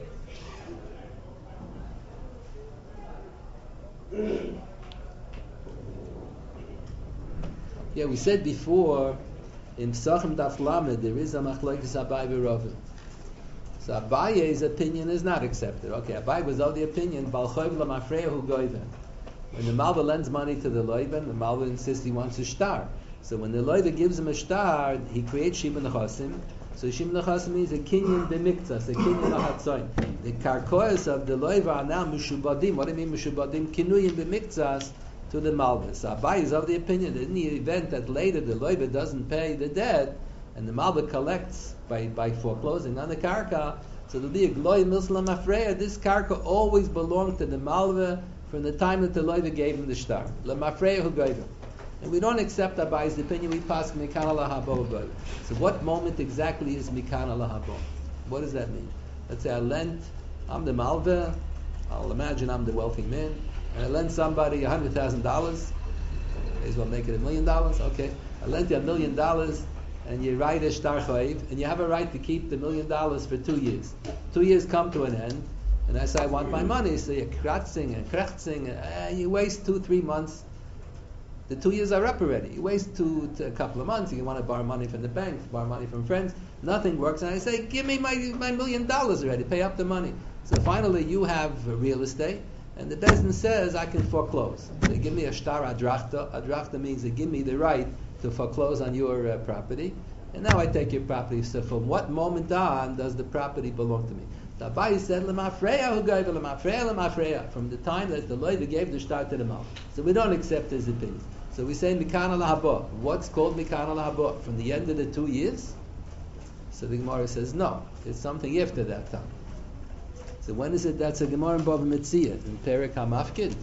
Yeah, we said before, in Psachim Daf Lamed, there is a machlokes Abai v'Rava. So Abaye's opinion is not accepted. Okay, Abai was of the opinion, Bal Choyv L'Mafreyahu Goyven. When the Malva lends money to the Loiven, the Malva insists he wants a shtar. So when the Loiva gives him a shtar, he creates Shimon Nechasim. So Shimon Nechasim means a kinyan b'miktzas, a kinyan b'hatzoin. The karkoas of the Loiva are now mishubadim. What do you mean mishubadim? Kinuyim b'miktzas to the Malva. So Abai is of the opinion that in the event that later the Loiva doesn't pay the debt, and the Malva collects by, by foreclosing on the karka, so there'll be a gloy mislam afreya. This karka always belonged to the Malva from the time that the Loiva gave him the shtar. L'mafreya hu gave him. And we don't accept Abai's opinion, we pass Mikana Lahabo. So what moment exactly is Mikana Lahabo? What does that mean? Let's say I lent, I'm the Malva, I'll imagine I'm the wealthy man, and I lend somebody one hundred thousand dollars, may as well make it a million dollars, okay. I lent you a million dollars, and you write a shtar chayiv, and you have a right to keep the million dollars for two years. Two years come to an end, and I say I want my money, so you're kratzing and krechtzing, and you waste two, three months. The two years are up already. You waste two, two, a couple of months. You want to borrow money from the bank, borrow money from friends. Nothing works. And I say, give me my, my million dollars already. Pay up the money. So finally you have real estate. And the Bezdin says, I can foreclose. They give me a shtar adrachta. Adrachta means they give me the right to foreclose on your uh, property. And now I take your property. So from what moment on does the property belong to me? The Abai said, L'mafreya hu gave l'mafreya l'mafreya, from the time that the Loiva gave the shtar to the Mal. So we don't accept his opinion. So we say Mikana Lahaba. What's called Mikana Lahaba? From the end of the two years? So the Gemara says no. It's something after that time. So when is it? That's a Gemara in Bava Metzia in Perek HaMafkid.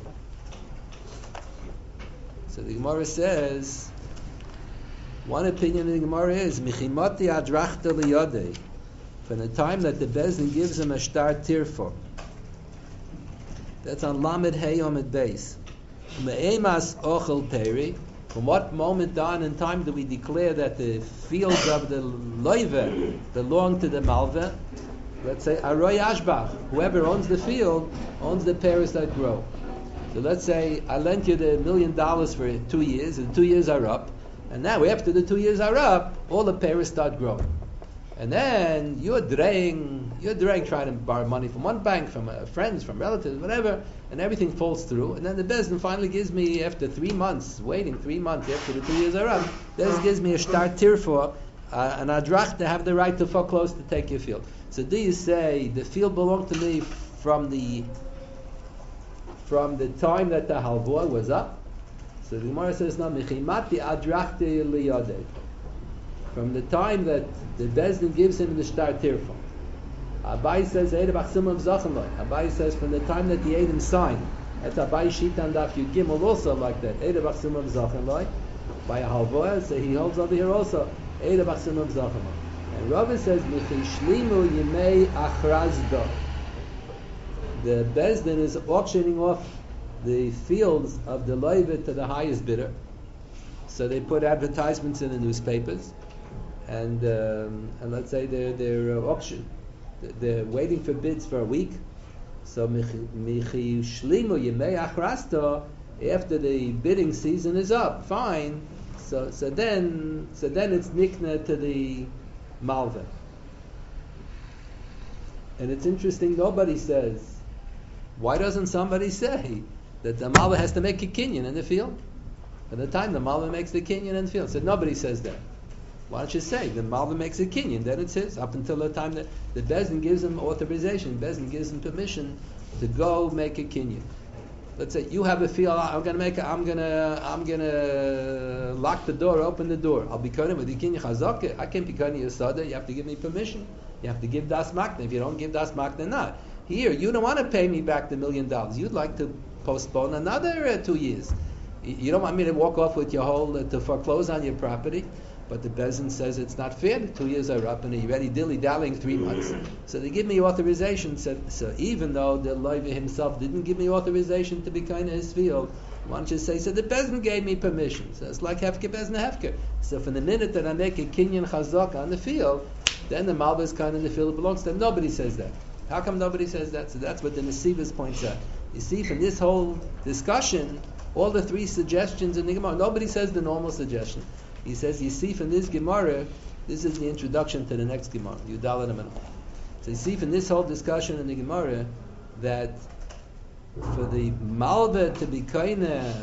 So the Gemara says, one opinion of the Gemara is Michimati Adrachta Liyodei, from the time that the Bezdin gives him a shtar tirfo. That's on Lamed Hey Omid Beis. Me'emas ochel peri. From what moment on in time do we declare that the fields of the loive belong to the malva? Let's say aroy ashbach. Whoever owns the field owns the pears that grow. So let's say I lent you the million dollars for two years, and two years are up, and now after the two years are up, all the pears start growing. And then you're draying, you're draying, trying to borrow money from one bank, from uh, friends, from relatives, whatever, and everything falls through. And then the Bezdin finally gives me, after three months, waiting three months after the two years are up, Bezdin gives me a star tirfor, uh, an adrach to have the right to foreclose to take your field. So do you say the field belonged to me from the from the time that the halvua was up? So the Gemara says, no, michimati adrachti liyadeh. From the time that the Bezdin gives him the shtar tirfa. Abai says, Abai says, from the time that the Edom signed. That's Abai Shitan Daf Yud Gimel also like that. By a halvoah, so he holds over here also. And Rava says, Michishlimu Yimei Achrazda. The Bezdin is auctioning off the fields of the Leivit to the highest bidder. So they put advertisements in the newspapers. And um, and let's say they're they're uh, auction, they're waiting for bids for a week. So michi shlimu yemei achrasta, after the bidding season is up, fine. So so then so then it's nikna to the malva. And it's interesting. Nobody says, why doesn't somebody say that the malva has to make a kinyan in the field? At the time the malva makes the kinyan in the field, so nobody says that. Why don't you say the Malva makes a kinyan, then it's his, up until the time that the Bezdin gives him authorization, Bezdin gives him permission to go make a kinyan. Let's say you have a field, I'm gonna make a, I'm gonna I'm gonna lock the door, open the door. I'll be cutting with the kinyan chazaka. I can't be cutting your sada, you have to give me permission. You have to give das makna. If you don't give das makna, not. Here, you don't want to pay me back the million dollars. You'd like to postpone another uh, two years. You don't want me to walk off with your whole, uh, to foreclose on your property. But the Bezdin says it's not fair. The two years are up and you're already dilly-dallying three months. So they give me authorization. So, so even though the Levi himself didn't give me authorization to be kind of his field, why don't you say, so the Bezdin gave me permission. So it's like Hefker, Bezdin, Hefker. So from the minute that I make a kinyan chazak on the field, then the Malva is kind of the field it belongs to. Nobody says that. How come nobody says that? So that's what the Nesivas points out. You see, from this whole discussion, all the three suggestions in the Gemara, nobody says the normal suggestion. He says, you see from this Gemara, this is the introduction to the next Gemara, Yudal and Amanah. So you see from this whole discussion in the Gemara that for the Malva to be kaina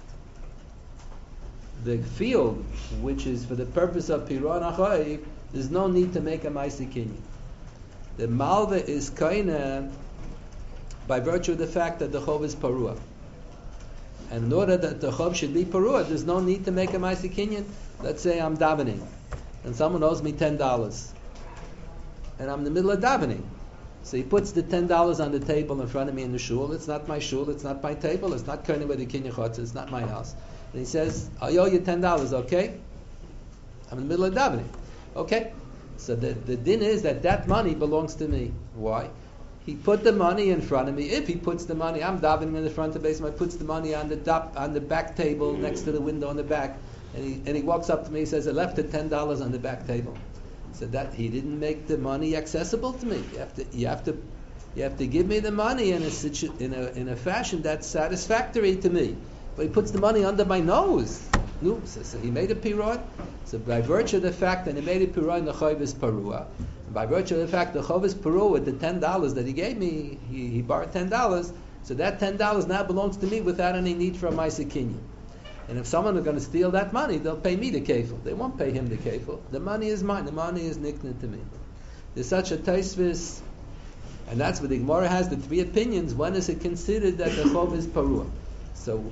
the field, which is for the purpose of Piron Achayiv, there's no need to make a Maisi Kinyan. The Malva is kaina by virtue of the fact that the Chov is Parua. And in order that the Chov should be Parua, there's no need to make a Maisi Kinyan. Let's say I'm davening, and someone owes me ten dollars, and I'm in the middle of davening. So he puts the ten dollars on the table in front of me in the shul. It's not my shul, it's not my table, it's not Kohen with the Kinyan Chotz, it's not my house. And he says, I owe you ten dollars, okay? I'm in the middle of davening. Okay? So the, the din is that that money belongs to me. Why? He put the money in front of me. If he puts the money, I'm davening in the front of the basement, puts the money on the top, on the back table next to the window in the back. And he and he walks up to me. He says, "I left the ten dollars on the back table." So that he didn't make the money accessible to me. You have to you have to you have to give me the money in a situ, in a in a fashion that's satisfactory to me. But he puts the money under my nose. No, so, so he made a pirot. So by virtue of the fact that he made a pirot, the chayv is parua. And by virtue of the fact the chayv is parua with the ten dollars that he gave me, he, he borrowed ten dollars. So that ten dollars now belongs to me without any need for a ma'aseh kinyan. And if someone is going to steal that money, they'll pay me the kefil. They won't pay him the kefil. The money is mine. The money is nikna to me. There's such a taisvis, and that's what the Gemara has, the three opinions. When is it considered that the chov is parua? So,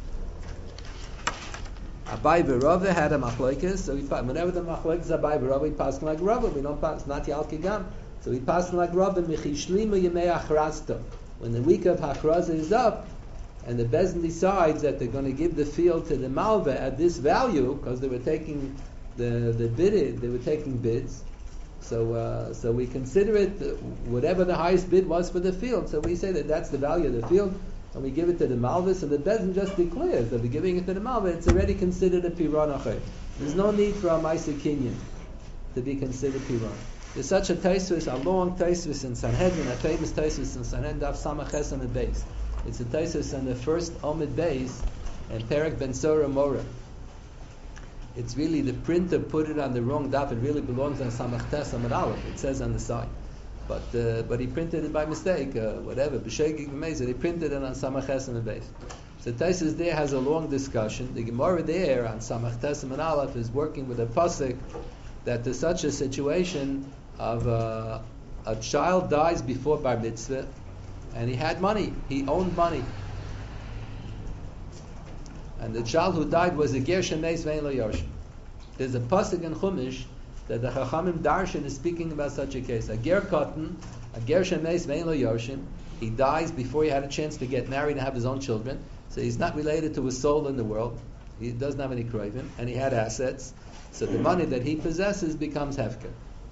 Abai v'Rava had a machlokes, so we, whenever the machlokes Abai v'Rava, we pass like Rava. We don't pass, not Yalkigam. So we pass like Rava, Mechishlimu Yemei Achrasta. When the week of Hachraza is up, and the Bezdin decides that they're going to give the field to the Malva at this value, because they were taking the the bid, they were taking bids. So uh, so we consider it whatever the highest bid was for the field. So we say that that's the value of the field, and we give it to the Malva. So the Bezdin just declares that we're giving it to the Malva. It's already considered a Piran Acher. There's no need for a Ma'aseh Kinyan to be considered Piran. There's such a taisvis, a long taisvis in Sanhedrin, a famous taisvis in Sanhedrin, Daf Samach Ches on the base. It's a taisvis on the first Omid base and Perek Ben Sora Mora. it's really the printer put it on the wrong daf. It really belongs on Samach Tes Amud Aleph. It says on the side. But uh, but he printed it by mistake, uh, whatever. B'shegig v'meizer, he printed it on Samach Tes Amud Beis. So Taisus there has a long discussion. The Gemara there on Samach Tes Amud Aleph is working with a pasuk that there's such a situation of uh, a child dies before bar mitzvah, and he had money, he owned money, and the child who died was a ger shemeis ve'en lo yorshim. There's a pasuk in Chumash that the Chachamim Darshan is speaking about such a case. A ger katan, a ger shemeis ve'en lo yorshim. He dies before he had a chance to get married and have his own children. So he's not related to a soul in the world. He doesn't have any craving, and he had assets. So the money that he possesses becomes hefker.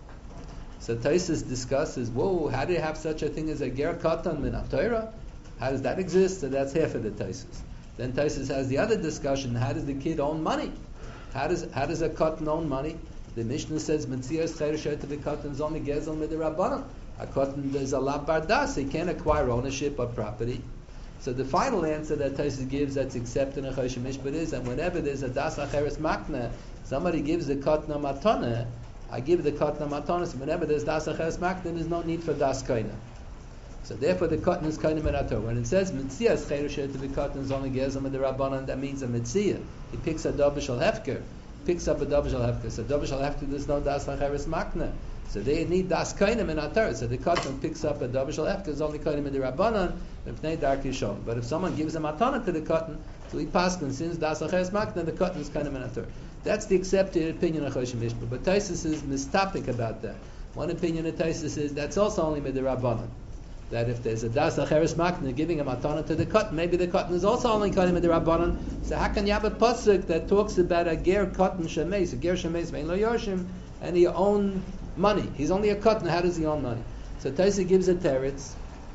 So Taisus discusses, whoa, how do you have such a thing as a ger katan min ha-Torah? How does that exist? So that's half of the Taisus. Then Taisus has the other discussion, how does the kid own money? How does how does a katan own money? The Mishnah says, Metzias Chayr Shet V'Katan is only Gezel Midrabanan. A katan is a lav bardas, he can't acquire ownership of property. So the final answer that Taisus gives that's accepted in Choshen Mishpat is that whenever there's a das acheres makna, somebody gives the katan matana, I give the katan matana, so whenever there's das acheres makna, there's no need for das kaina. So therefore the katan is kaina menator. When it says Metzias Chayr Shet V'Katan is only Gezel Midrabanan, that means a Metzia. He picks a davar shel hefker. Picks up a davar shel hefker. So davar shel hefker, there's no das acheres makna. So they need das kainim in atar. So the katan picks up a davar shel hefker is only kainim in the rabbanan. But if someone gives a matana to the katan, so he paskin since das acheres makna, the katan is kainim in atar. That's the accepted opinion of Choshen Mishpat. But Taisus is mistopic about that. One opinion of Taisus is that's also only with the rabbanan. That if there's a das acheres makna giving a matana to the katan, maybe the katan is also only kainim in the rabbanan. So how can you have a pasuk that talks about a ger katan shemeis, a ger shemeis ve'en lo yorshim, and he own money? He's only a katan. How does he own money? So Taisa gives a teretz.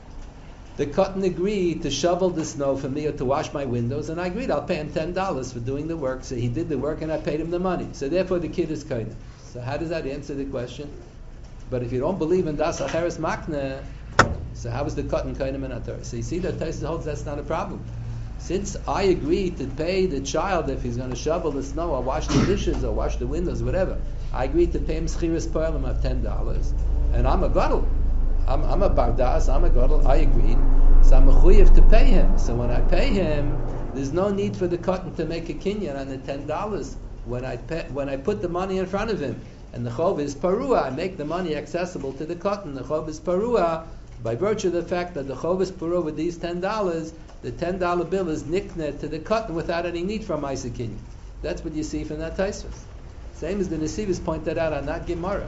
The katan agreed to shovel the snow for me or to wash my windows, and I agreed I'll pay him ten dollars for doing the work. So he did the work, and I paid him the money. So therefore, the kid is kainim. So how does that answer the question? But if you don't believe in das acheres makna, so how is the katan kainim in atar? So you see that Taisa holds that's not a problem. Since I agreed to pay the child if he's going to shovel the snow or wash the dishes or wash the windows, whatever, I agreed to pay him schiras poelim of ten dollars, and I'm a gadol. I'm, I'm a bardas. I'm a gadol. I agreed, so I'm a chuyev to pay him. So when I pay him, there's no need for the katan to make a kinyan on the ten dollars when I pay, when I put the money in front of him. And the chov is parua. I make the money accessible to the katan. The chov is parua by virtue of the fact that the chov is parua with these ten dollars. The ten dollar bill is niknet to the katan without any need for a ma'aser kinyan. That's what you see from that Taisvus. Same as the Nesivos pointed out on that Gemara.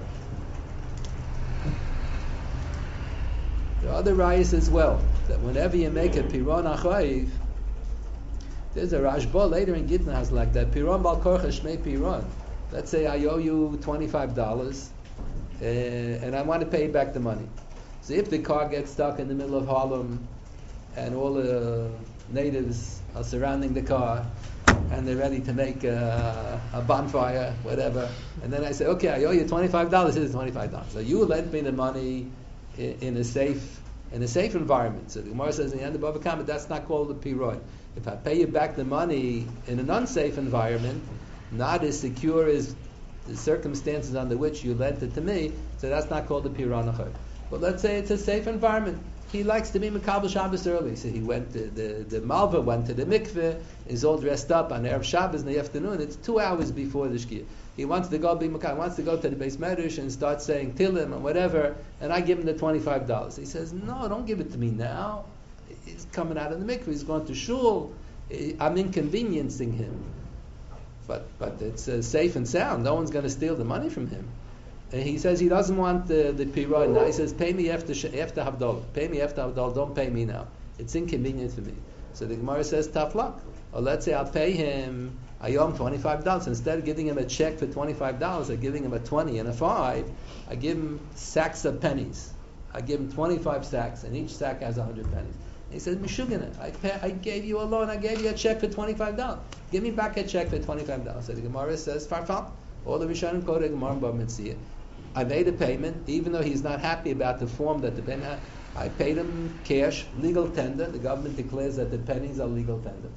There are other rayas as well, that whenever you make a piron achayiv, there's a Rashba later in Gittin has like that, piron bal korcha shmei piron. Let's say I owe you twenty-five dollars, uh, and I want to pay back the money. So if the car gets stuck in the middle of Harlem, and all the natives are surrounding the car, and they're ready to make a, a bonfire, whatever. And then I say, okay, I owe you twenty-five dollars. Here's twenty-five dollars. So you lent me the money in, in a safe, in a safe environment. So the Gemara says in the end of Bava Kama, that's not called a piroi. If I pay you back the money in an unsafe environment, not as secure as the circumstances under which you lent it to me, so that's not called a piranachar. But let's say it's a safe environment. He likes to be Mekabel Shabbos early, so he went to the the Malva, went to the mikveh, is all dressed up on Erev Shabbos in the afternoon. It's two hours before the Shkia. He wants to go be Mekabel, wants to go to the Beis Medrash and start saying Tilim and whatever, and I give him the twenty-five dollars. He says, no, don't give it to me now. He's coming out of the mikveh, he's going to shul, I'm inconveniencing him. But but it's uh, safe and sound, no one's going to steal the money from him. And he says he doesn't want the, the pirah now. He says, pay me after after Havdalah. Pay me after Havdalah. Don't pay me now. It's inconvenient for me. So the Gemara says, tough luck. Or let's say I'll pay him, I owe him twenty-five dollars. Instead of giving him a check for twenty-five dollars, I'm giving him a twenty and a five. I give him sacks of pennies. I give him twenty-five sacks, and each sack has one hundred pennies. And he says, Meshugana, I, pay, I gave you a loan. I gave you a check for twenty-five dollars. Give me back a check for twenty-five dollars. So the Gemara says, farfal. All the Rishonim quote the Gemara Bava Metzia. I made a payment, even though he's not happy about the form that the penny had. I paid him cash, legal tender. The government declares that the pennies are legal tender.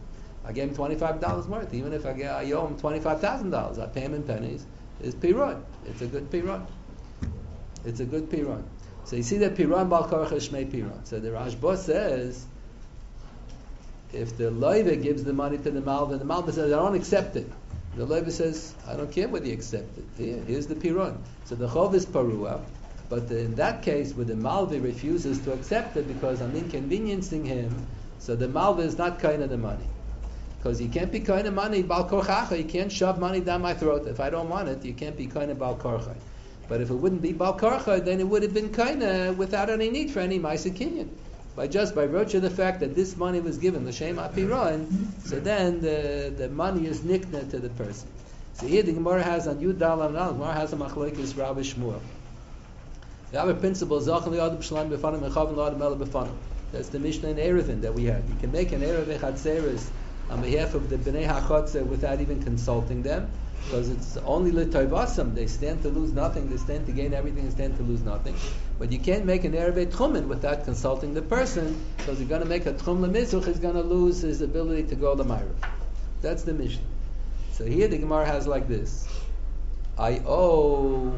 I gave him twenty-five dollars worth. Even if I, get, I owe him twenty-five thousand dollars, I pay him in pennies. It's piron. It's a good piron. It's a good piron. So you see that piron bal korcha shmei piron. So the Rashba says, if the loiva gives the money to the malva, the malva says, I don't accept it. The loiva says, I don't care whether you accept it. Here, here's the piron. So the chov is parua, but the, in that case, where the malva refuses to accept it because I'm inconveniencing him, so the malva is not kind of the money. Because you can't be kind of money, bal korchacha, you can't shove money down my throat. If I don't want it, you can't be kind of bal korcha. But if it wouldn't be bal korcha, then it would have been kind of without any need for any ma'aser kinyan. By just by virtue of the fact that this money was given l'shem apiron, so then the the money is nikna to the person. So here the Gemara has on Yud Dal Amnal, the Gemara has a machlokes Rabbi Shmuel. We have a principle, Zachal Yad B'Shalayim B'Fanim Mechavan L'Adam Ela B'Fanim. That's the Mishnah in Erevin that we have. You can make an Erev Echatzeres on behalf of the Bnei HaChatzer without even consulting them, because it's only l'toivasam. They stand to lose nothing, they stand to gain everything, they stand to lose nothing. But you can't make an Erev Tchumen without consulting the person, because you're going to make a Tchum L'Mizuch, he's going to lose his ability to go L'Mayrav. That's the Mishnah. So here the Gemara has like this. I owe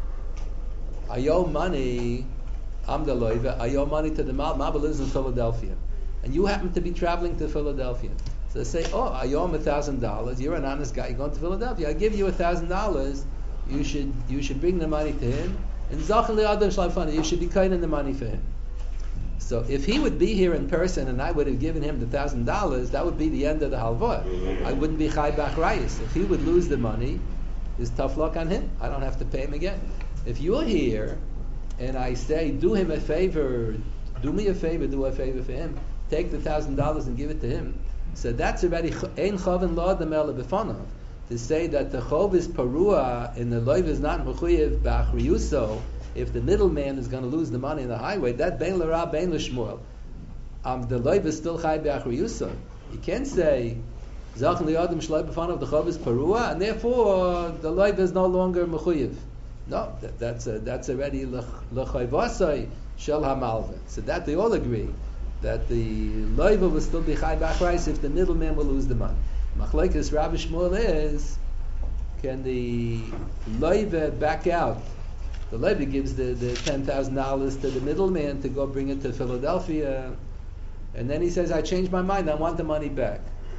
I owe money, I'm the loiva, I owe money to the Mal, Maba lives in Philadelphia. And you happen to be traveling to Philadelphia. So they say, oh, I owe him a thousand dollars, you're an honest guy, you're going to Philadelphia, I give you a thousand dollars, you should you should bring the money to him, and Zachal Adam Shalfani, you should be kind in the money for him. So if he would be here in person and I would have given him the thousand dollars, that would be the end of the halvah. I wouldn't be chai bach rayis. If he would lose the money, there's tough luck on him. I don't have to pay him again. If you're here and I say, do him a favor, do me a favor, do a favor for him, take the thousand dollars and give it to him. So that's already ein chaven lo adam ela b'fanav. To say that the chov is parua and the loiv is not mechuyev b'achriyuso, if the middleman is going to lose the money in the highway, that bein l'ra bein l'shmuel. Um, the loiv is still chai b'achriyuso. You can't say zachin li'adam shloi b'fanav the chov is parua and therefore the loiv is no longer mechuyev. No, that, that's a, that's already l'chayvasai shel hamalva. So that they all agree that the loiva will still be chai b'achriyus if the middleman will lose the money. Machlekes Rabbi Shmuel is, can the loiva back out? The loiva gives the, the ten thousand dollars to the middleman to go bring it to Philadelphia, and then he says, I changed my mind, I want the money back.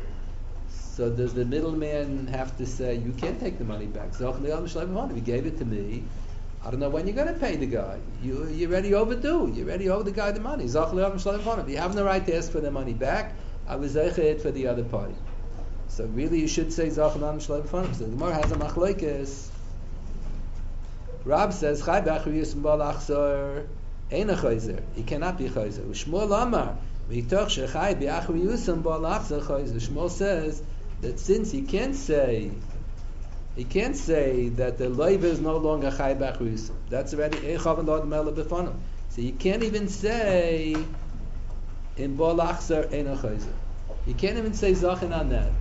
So does the middleman have to say, you can't take the money back? If you gave it to me, I don't know when you're going to pay the guy. You, you're already overdue. You already owe the guy the money. You have no right to ask for the money back. I was zeichet for the other party. So really you should say Zachal Am Shalom B'Fanav. So the Gemara has a machlokes. Rab says, Chai b'achriyus m'bal achzor ein a chayzer. He cannot be chayzer. U'shmuel amar, v'yitoch shechai b'achriyus m'bal achzor chayzer. Shmuel says that since he can't say, he can't say that the loiva is no longer chai b'achriyus. That's already echav and l'adam ela b'fanav. So you can't even say in bal achzor ein a chayzer. You can't even say zachin on that.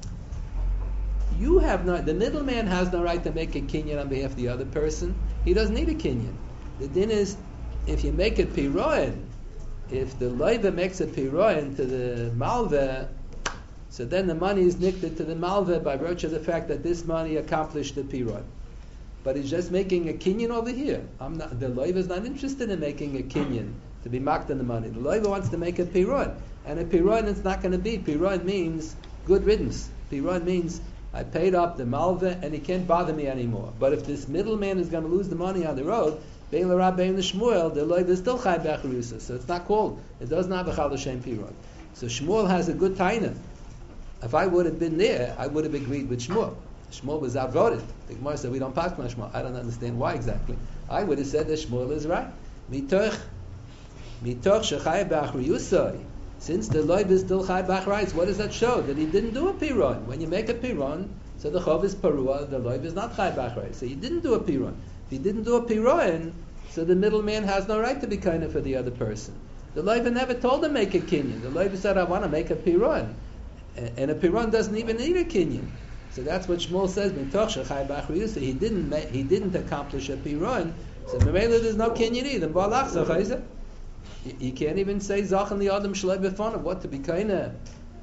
You have no, the middleman has no right to make a kinyan on behalf of the other person. He doesn't need a kinyan. The din is, if you make it piroin, if the loiva makes a piroin to the malva, so then the money is nicked to the malva by virtue of the fact that this money accomplished the piroin. But he's just making a kinyan over here. I'm not, the loiva is not interested in making a kinyan to be marked on the money. The loiva wants to make a piroin, and a piroin is not going to be. Piroin means good riddance. Piroin means I paid up the malva and he can't bother me anymore. But if this middleman is going to lose the money on the road, bein l'rab bein l'shmuel, the loiv is still chai b'achriyusa. So it's not called. It does not b'chal l'shem piron. So Shmuel has a good taina. If I would have been there, I would have agreed with Shmuel. Shmuel was outvoted. The Gemara said we don't pass on Shmuel. I don't understand why exactly. I would have said that Shmuel is right. Mitoch, mitoch shechai b'achriyusa. Since the loiv is still chai b'achriyus, what does that show? That he didn't do a piron. When you make a piron, so the chov is parua, the loiv is not chai b'achriyus. So he didn't do a piron. If he didn't do a piron, so the middleman has no right to be kind of for the other person. The loiv never told him make a kinyan. The loiv said, I want to make a piron. And a piron doesn't even need a kinyan. So that's what Shmuel says, mitoch shechai b'achriyus. He didn't ma- he didn't accomplish a piron. So memela there's no kinyan either. B'alach zachayzeh. You can't even say Zachan the Adam Shalei B'Fanav. What to be kinda?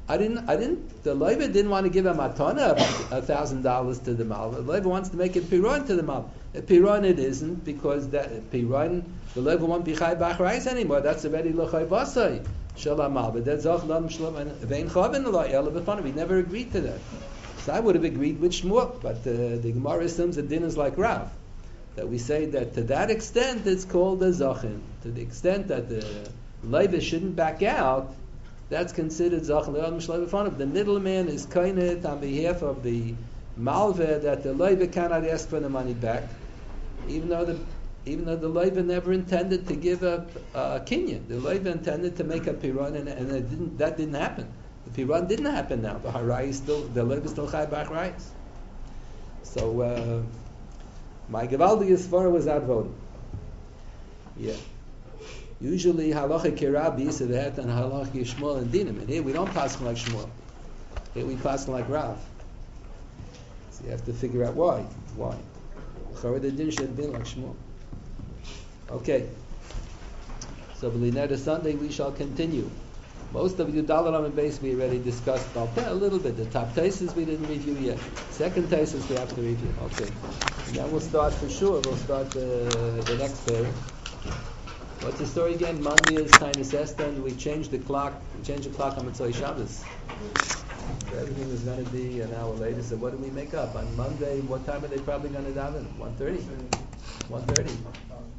I didn't, I didn't, the Leiva didn't want to give a matana a thousand dollars to the Mal. The Leiva wants to make it Piron to the Mal. A Piron it isn't, because that Piron, the Leiva won't be Chai Bachrais anymore. That's already L'chai Basai. Shalamal. But that's Zach Lam Shalom and Vein Chavin Allah Ela B'Fanav. We never agreed to that. So I would have agreed with Shmuel, but uh, the Gemara assumes that din is like Rav. That we say that to that extent it's called a Zachin. To the extent that the Leiva shouldn't back out, that's considered Zachin Le'al Mishlev B'Fanav. The middleman is Kainet on behalf of the Malveh that the Leiva cannot ask for the money back, even though the even though the Leiva never intended to give a, a kinyan. The Leiva intended to make a Piran, and, and it didn't, that didn't happen. The Piran didn't happen now. The Harai is still, the Leiva is still Chai Bach Rais. So, uh, my Gevaldi Yisvara was outvoted. Yeah. Usually halacha kirabi is that and halacha Shmuel and Dinim. And here we don't pass like Shmuel. Here we pass like Rav. So you have to figure out why. Why? Chara the din should have been like Shmuel. Okay. So B'lineda Sunday we shall continue. Most of Yudalar and base we already discussed about that a little bit. The top tastes we didn't review yet. Second tastes we have to review. Okay. And then we'll start for sure. We'll start the, the next day. What's the story again? Monday is Tainus Esther, and we changed the clock. We changed the clock on Motzei Shabbos. So everything was going to be an hour later. So what do we make up on Monday? What time are they probably going to daven? One thirty. One thirty.